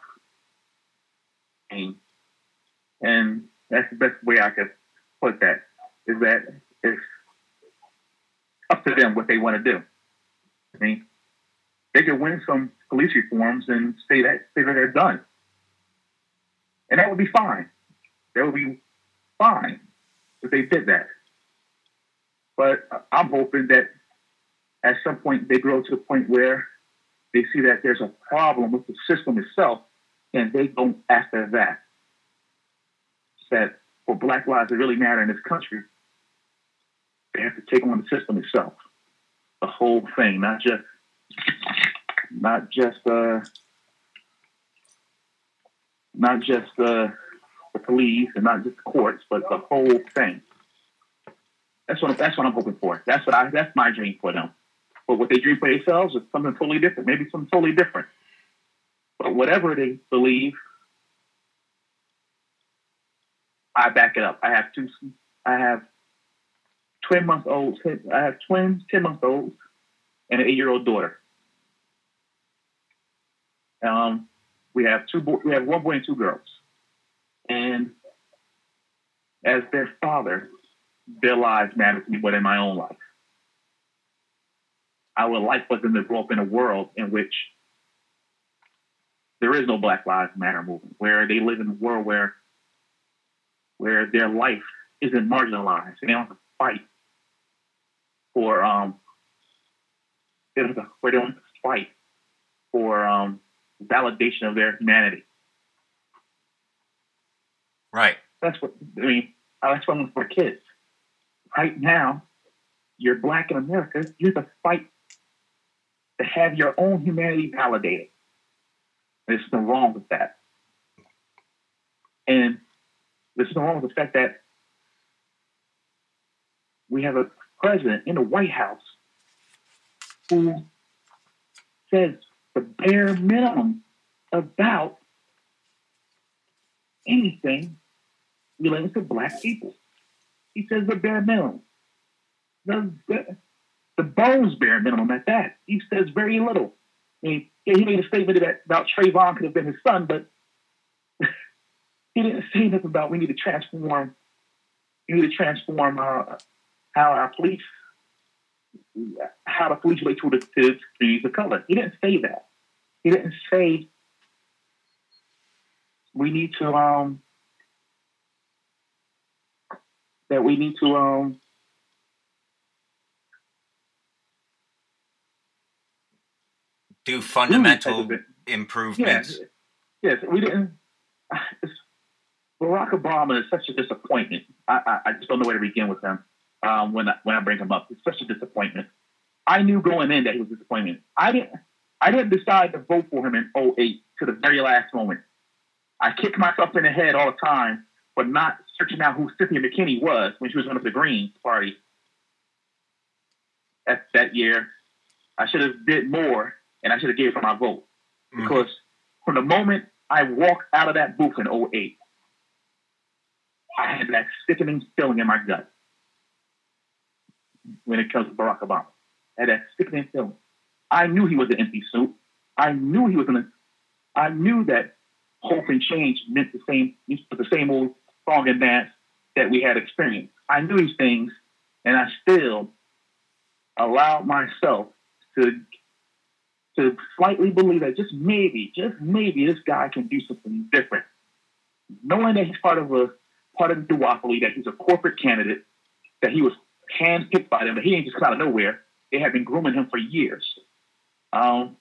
And that's the best way I could put that, is that it's up to them what they want to do. I mean, they could win some police reforms and say that they're done. And that would be fine. That would be fine if they did that. But I'm hoping that at some point they grow to the point where they see that there's a problem with the system itself, and they go after that. That for Black lives that really matter in this country, they have to take on the system itself, the whole thing, not just the police and not just the courts, but the whole thing. That's what I'm hoping for. That's my dream for them. But what they dream for themselves is something totally different. Maybe something totally different. But whatever they believe, I back it up. I have twins, 10-month-olds, and an 8-year-old daughter. We have one boy and 2 girls. And as their father, their lives matter to me more than my own life. I would like for them to grow up in a world in which there is no Black Lives Matter movement, where they live in a world where their life isn't marginalized and they don't have to fight for validation of their humanity. Right. That's what I mean. That's what I want for kids. Right now, you're Black in America. You have to fight to have your own humanity validated. There's nothing wrong with that. And there's nothing wrong with the fact that we have a president in the White House who says the bare minimum about anything related to Black people. He says the bare minimum. The bones bare minimum at that. He says very little. I mean, he made a statement about Trayvon could have been his son, but he didn't say nothing about we need to transform how the police relate to the communities of color. He didn't say that. He didn't say we need to do fundamental improvements. Yes, we didn't. Barack Obama is such a disappointment. I just don't know where to begin with him when I bring him up. It's such a disappointment. I knew going in that he was a disappointment. I didn't decide to vote for him in 2008 to the very last moment. I kicked myself in the head all the time for not searching out who Cynthia McKinney was when she was one of the Green Party that year. I should have did more, and I should have gave her my vote. Mm-hmm. Because from the moment I walked out of that booth in 2008, I had that sickening feeling in my gut when it comes to Barack Obama. I had that sickening feeling. I knew he was an empty suit. I knew that hope and change meant the same old song and dance that we had experienced. I knew these things, and I still allowed myself to slightly believe that just maybe this guy can do something different. Knowing that he's part of the duopoly, that he's a corporate candidate, that he was handpicked by them, that he didn't just come out of nowhere. They had been grooming him for years. And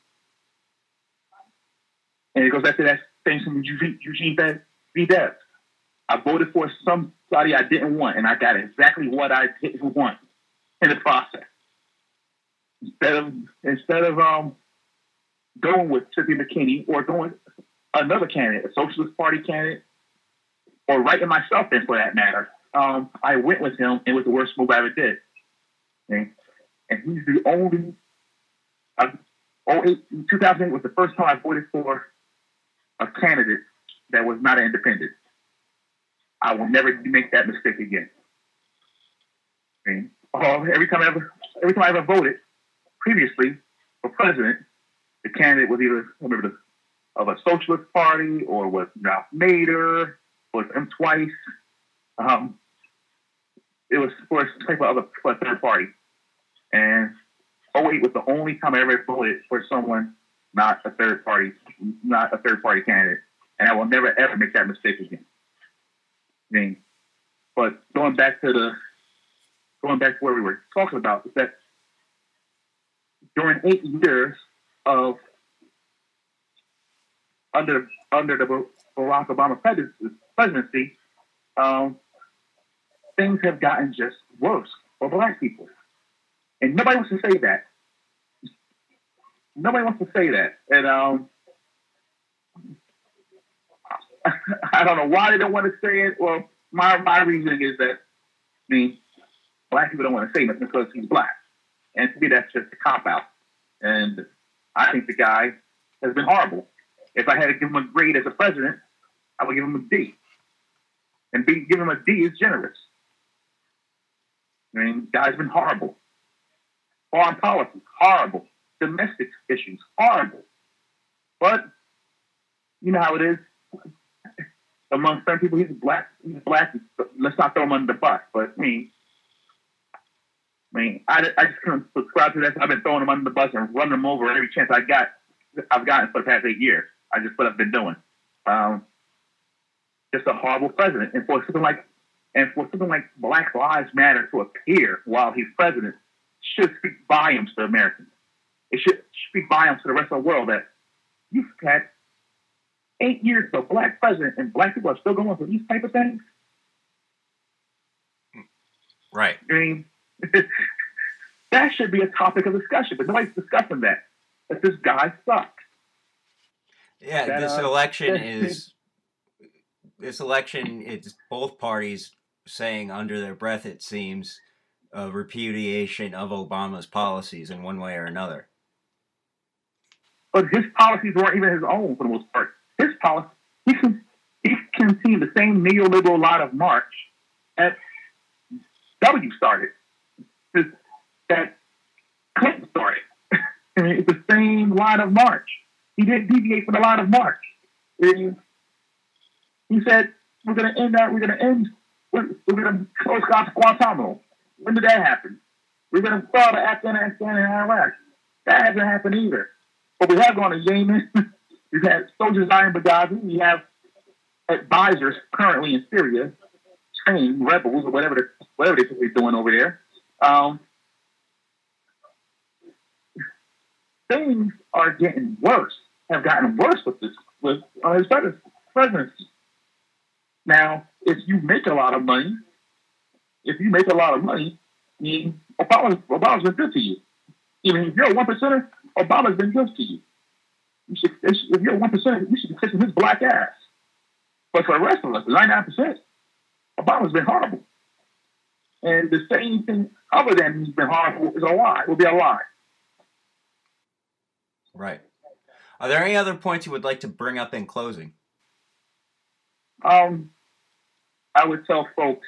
it goes back to that thing from Eugene V. Debs. I voted for somebody I didn't want, and I got exactly what I didn't want in the process. Instead of going with Cynthia McKinney or going another candidate, a Socialist Party candidate, or writing myself in for that matter, I went with him, and it was the worst move I ever did. Okay? And he's the only. 2008 was the first time I voted for a candidate that was not an independent. I will never make that mistake again. Okay? every time I ever voted previously for president, the candidate was either of a socialist party or was Ralph Nader, was him twice. It was for a third party. And 08 was the only time I ever voted for someone not a third party candidate. And I will never ever make that mistake again. I mean, but going back to where we were talking about is that during 8 years of under the Barack Obama presidency, things have gotten just worse for Black people, and nobody wants to say that. Nobody wants to say that, and I don't know why they don't want to say it. Well, my reasoning is that Black people don't want to say nothing because he's Black, and to me that's just a cop out. And I think the guy has been horrible. If I had to give him a grade as a president, I would give him a D. And give him a D is generous. The guy's been horrible. Foreign policy, horrible. Domestic issues, horrible. But you know how it is. Among some people, he's black. Let's not throw him under the bus. But I just couldn't subscribe to that. I've been throwing him under the bus and running him over every chance I've gotten for the past 8 years. I just what I've been doing. Just a horrible president. And for something like Black Lives Matter to appear while he's president should speak volumes to Americans. It should speak volumes to the rest of the world that you've had 8 years of a Black president and Black people are still going through these type of things. Right. That should be a topic of discussion, but nobody's discussing that this guy sucks. Yeah, this election is both parties saying under their breath, it seems, a repudiation of Obama's policies in one way or another. But his policies weren't even his own for the most part. His policy, he can see the same neoliberal line of march that W started, that Clinton started. It's the same line of march. He didn't deviate from the line of march. He said, we're going to close Guantanamo. When did that happen? We're going to fall to Afghanistan and Iraq. That hasn't happened either. But we have gone to Yemen. We've had soldiers dying in Benghazi. We have advisors currently in Syria, training rebels or whatever they're doing over there. Things are getting worse. Have gotten worse with his presidency. Now, if you make a lot of money, Obama's been good to you. Even if you're a 1%er, Obama's been good to you. If you're a 1%er, you should be kissing his black ass. But for the rest of us, 99%, Obama's been horrible. And the same thing other than he's been horrible is a lie. Will be a lie. Right. Are there any other points you would like to bring up in closing? I would tell folks,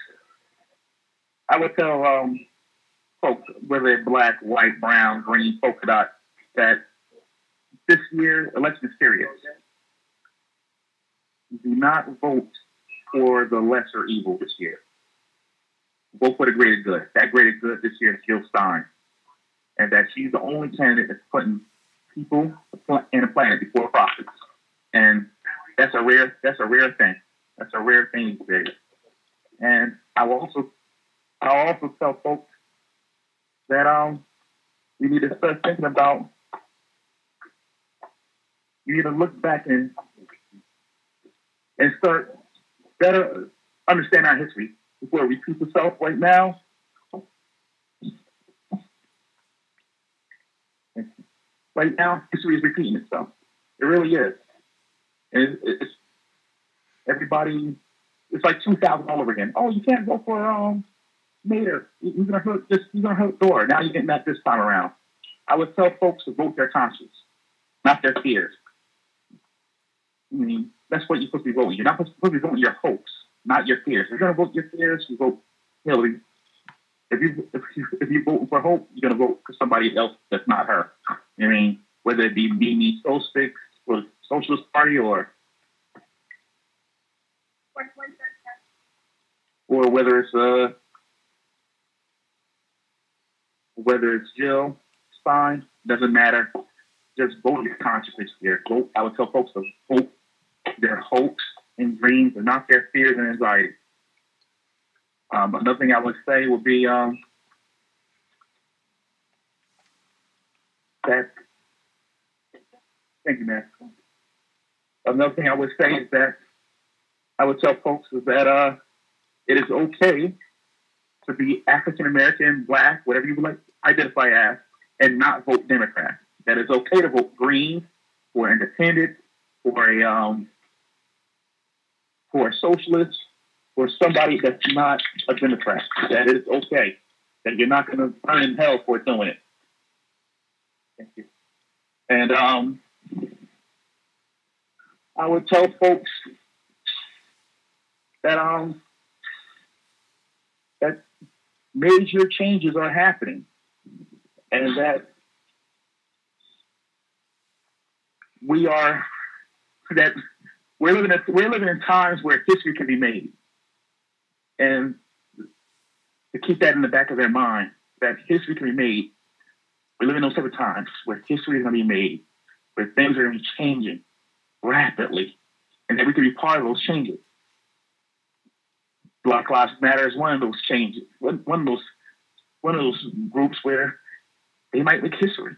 whether they're black, white, brown, green, polka dot, that this year, election is serious. Do not vote for the lesser evil this year. Vote for the greater good. That greater good this year is Jill Stein. And that she's the only candidate that's putting people and the planet before profits. And that's a rare thing. That's a rare thing today. And I'll also tell folks that you need to start thinking about, you need to look back and start better understand our history before it repeats itself right now. Right now, history is repeating itself. It really is. And it's everybody. It's like 2000 all over again. Oh, you can't vote for Nader. He's gonna hurt Dora. Now you're getting that this time around. I would tell folks to vote their conscience, not their fears. I mean, that's what you're supposed to be voting. You're not supposed to be voting your hopes, not your fears. If you're gonna vote your fears, you vote Hillary. if you vote for Hope, you're gonna vote for somebody else that's not her. I mean, whether it be Mimi Stolzfus or the Socialist Party, or whether it's Jill Stein, doesn't matter. Just vote your conscience here. Vote. I would tell folks to vote their hopes and dreams and not their fears and anxiety. Another thing I would say would be that. Thank you, man. Another thing I would say is that I would tell folks is that it is okay to be African American, Black, whatever you would like to identify as, and not vote Democrat. That it's okay to vote Green or Independent or a socialist or somebody that's not a Democrat. That it's okay. That you're not going to burn in hell for doing it. Thank you. And I would tell folks that that major changes are happening, and that we're living in times where history can be made, and to keep that in the back of their mind, that history can be made. We live in those type of times where history is going to be made, where things are going to be changing rapidly, and that we can be part of those changes. Black Lives Matter is one of those changes, one of those groups where they might make history.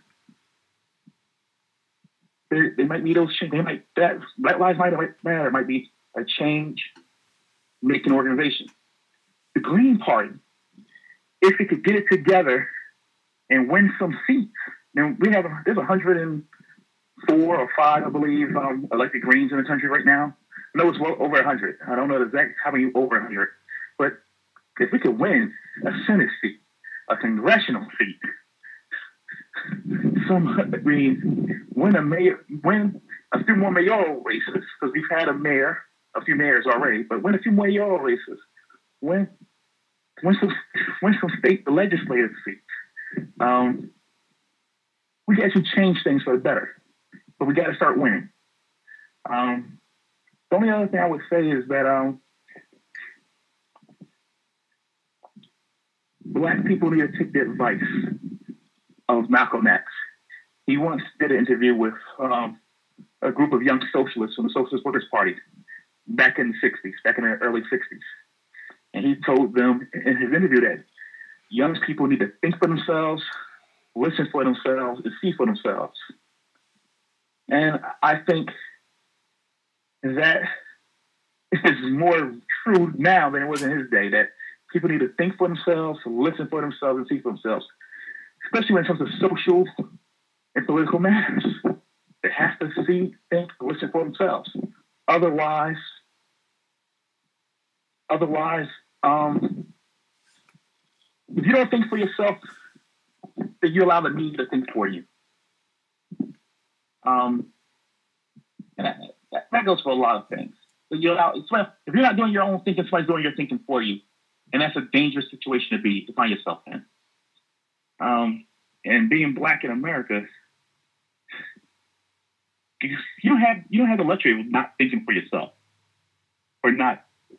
They might be those changes. Black Lives Matter might be a change-making organization. The Green Party, if it could get it together and win some seats, now there's 104 or 5, I believe, elected Greens in the country right now. No, it's well over 100. I don't know the exact how many over 100, but if we could win a Senate seat, a congressional seat, win a few more mayoral races, because we've had a few mayors already, but win a few more mayoral races, win some state legislative seats. We can actually change things for the better, but we got to start winning. The only other thing I would say is that Black people need to take the advice of Malcolm X. He once did an interview with a group of young socialists from the Socialist Workers' Party back in the early 60s. And he told them in his interview that young people need to think for themselves, listen for themselves, and see for themselves. And I think that is more true now than it was in his day, that people need to think for themselves, listen for themselves, and see for themselves, especially when it comes to social and political matters. They have to see, think, listen for themselves. Otherwise, if you don't think for yourself, then you allow the media to think for you. And that goes for a lot of things. But if you're not doing your own thinking, somebody's doing your thinking for you, and that's a dangerous situation to find yourself in. And being Black in America, you don't have the luxury of not thinking for yourself, or not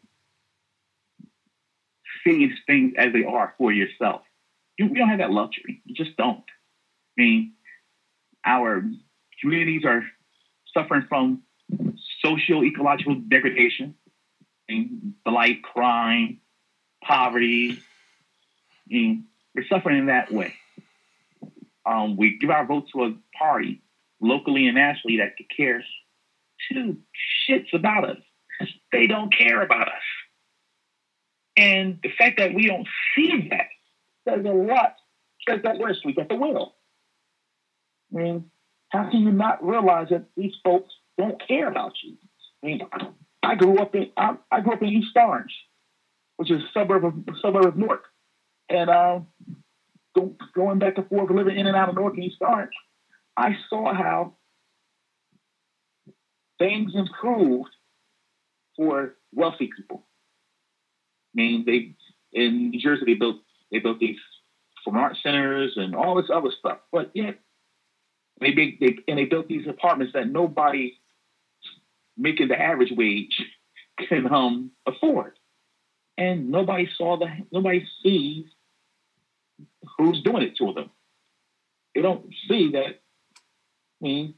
seeing things as they are for yourself. We don't have that luxury. You just don't. I mean, our communities are suffering from social ecological degradation, blight, crime, poverty. I mean, we're suffering in that way. We give our vote to a party locally and nationally that cares two shits about us. They don't care about us. And the fact that we don't see that says a lot. Says that we're asleep at the wheel. I mean, how can you not realize that these folks don't care about you? I mean, I grew up in East Orange, which is a suburb of Newark, and going back and forth, living in and out of Newark and East Orange, I saw how things improved for wealthy people. I mean, in New Jersey, they built They built these performing arts centers and all this other stuff. But yeah, they built these apartments that nobody making the average wage can afford. And nobody sees who's doing it to them. They don't see that. I mean,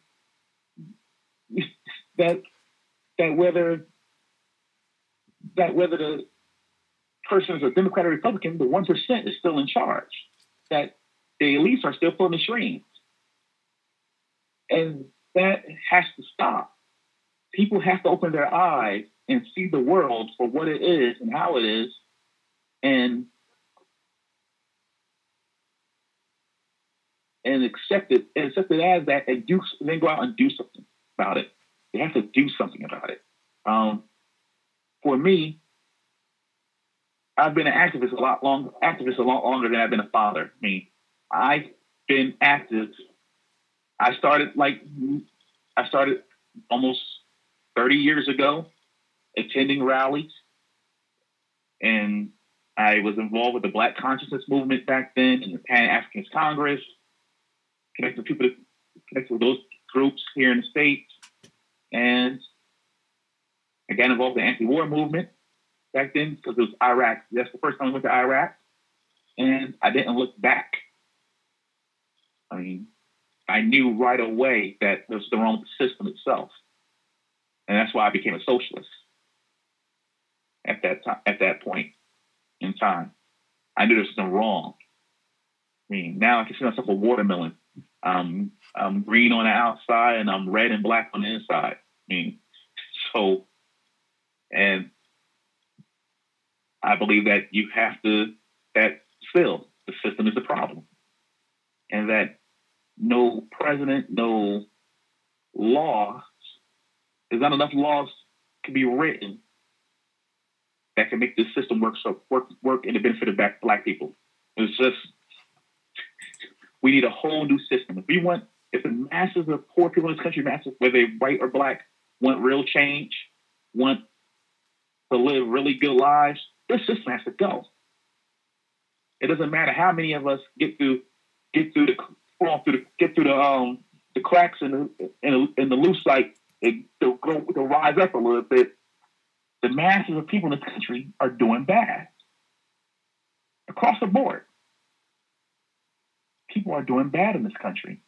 that whether the person is a Democrat or Republican, the 1% is still in charge. That the elites are still pulling the strings, and that has to stop. People have to open their eyes and see the world for what it is and how it is, and accept it as that, and then go out and do something about it. They have to do something about it. For me, I've been an activist a lot longer than I've been a father. I mean, I've been active. I started almost 30 years ago, attending rallies, and I was involved with the Black Consciousness Movement back then, and the Pan-Africanist Congress, connected with those groups here in the States, and I got involved in the anti-war movement back then because it was Iraq. That's the first time I went to Iraq, and I didn't look back. I mean, I knew right away that there was something wrong with the system itself, and that's why I became a socialist. At that point in time, I knew there was something wrong. I mean, now I can see myself a watermelon. I'm green on the outside and I'm red and black on the inside. I mean, and I believe that that still the system is the problem, and that no president, no law, there's not enough laws to be written that can make this system work in the benefit of Black people. It's just, we need a whole new system. If the masses of poor people in this country, whether they're white or Black, want real change, want to live really good lives, this system has to go. It doesn't matter how many of us get through the cracks in the loose site to rise up a little bit. The masses of people in this country are doing bad across the board. People are doing bad in this country.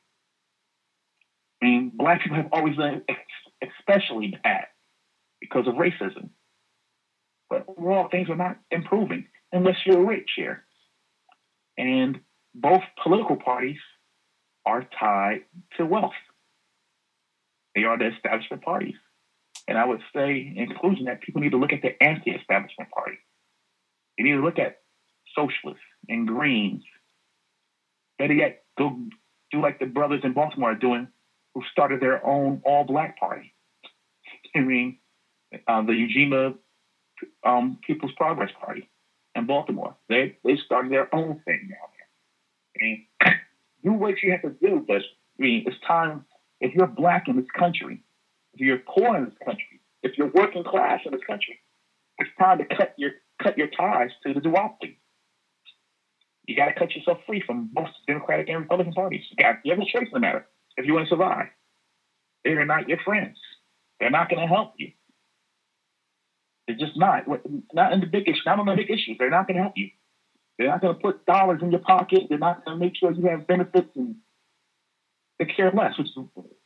I mean, Black people have always been especially bad because of racism. But overall, things are not improving unless you're rich here. And both political parties are tied to wealth. They are the establishment parties. And I would say, in conclusion, that people need to look at the anti-establishment party. They need to look at socialists and Greens. Better yet, go do like the brothers in Baltimore are doing, who started their own all-Black party. I mean, the Ujima People's Progress Party in Baltimore. They started their own thing down there. I mean, do what you have to do, but I mean, it's time. If you're Black in this country, if you're poor in this country, if you're working class in this country, it's time to cut your ties to the duopoly. You got to cut yourself free from both Democratic and Republican parties. You have a choice in the matter if you want to survive. They're not your friends. They're not going to help you. They're just not. Not in the big issues. Not on the big issues. They're not going to help you. They're not going to put dollars in your pocket. They're not going to make sure you have benefits, and they care less, which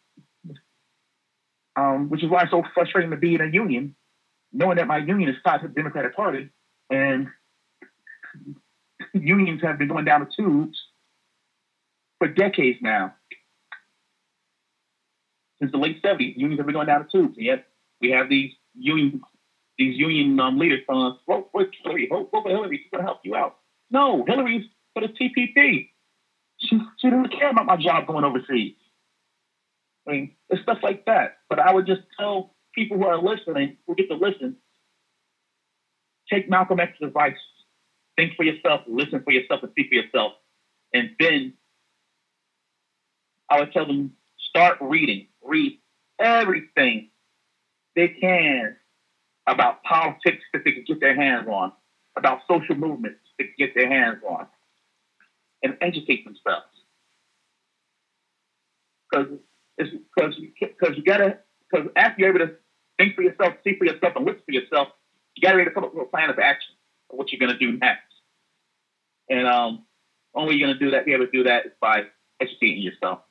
is why it's so frustrating to be in a union, knowing that my union is tied to the Democratic Party, and unions have been going down the tubes for decades now. Since the late 70s, unions have been going down the tubes, and yet we have these union leaders telling us, vote for Hillary, vote for Hillary, she's going to help you out. No, Hillary's for the TPP. She doesn't care about my job going overseas. I mean, it's stuff like that. But I would just tell people who are listening, who get to listen, take Malcolm X's advice. Think for yourself, listen for yourself, and speak for yourself. And then I would tell them, start reading. Read everything they can about politics that they can get their hands on, about social movements, to get their hands on and educate themselves. Because after you're able to think for yourself, see for yourself, and listen for yourself, you got to be able to come up with a plan of action of what you're going to do next. And only you're going to do that, be able to do that is by educating yourself.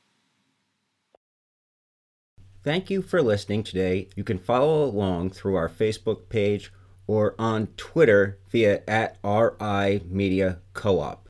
Thank you for listening today. You can follow along through our Facebook page or on Twitter via @RI Media Co-op.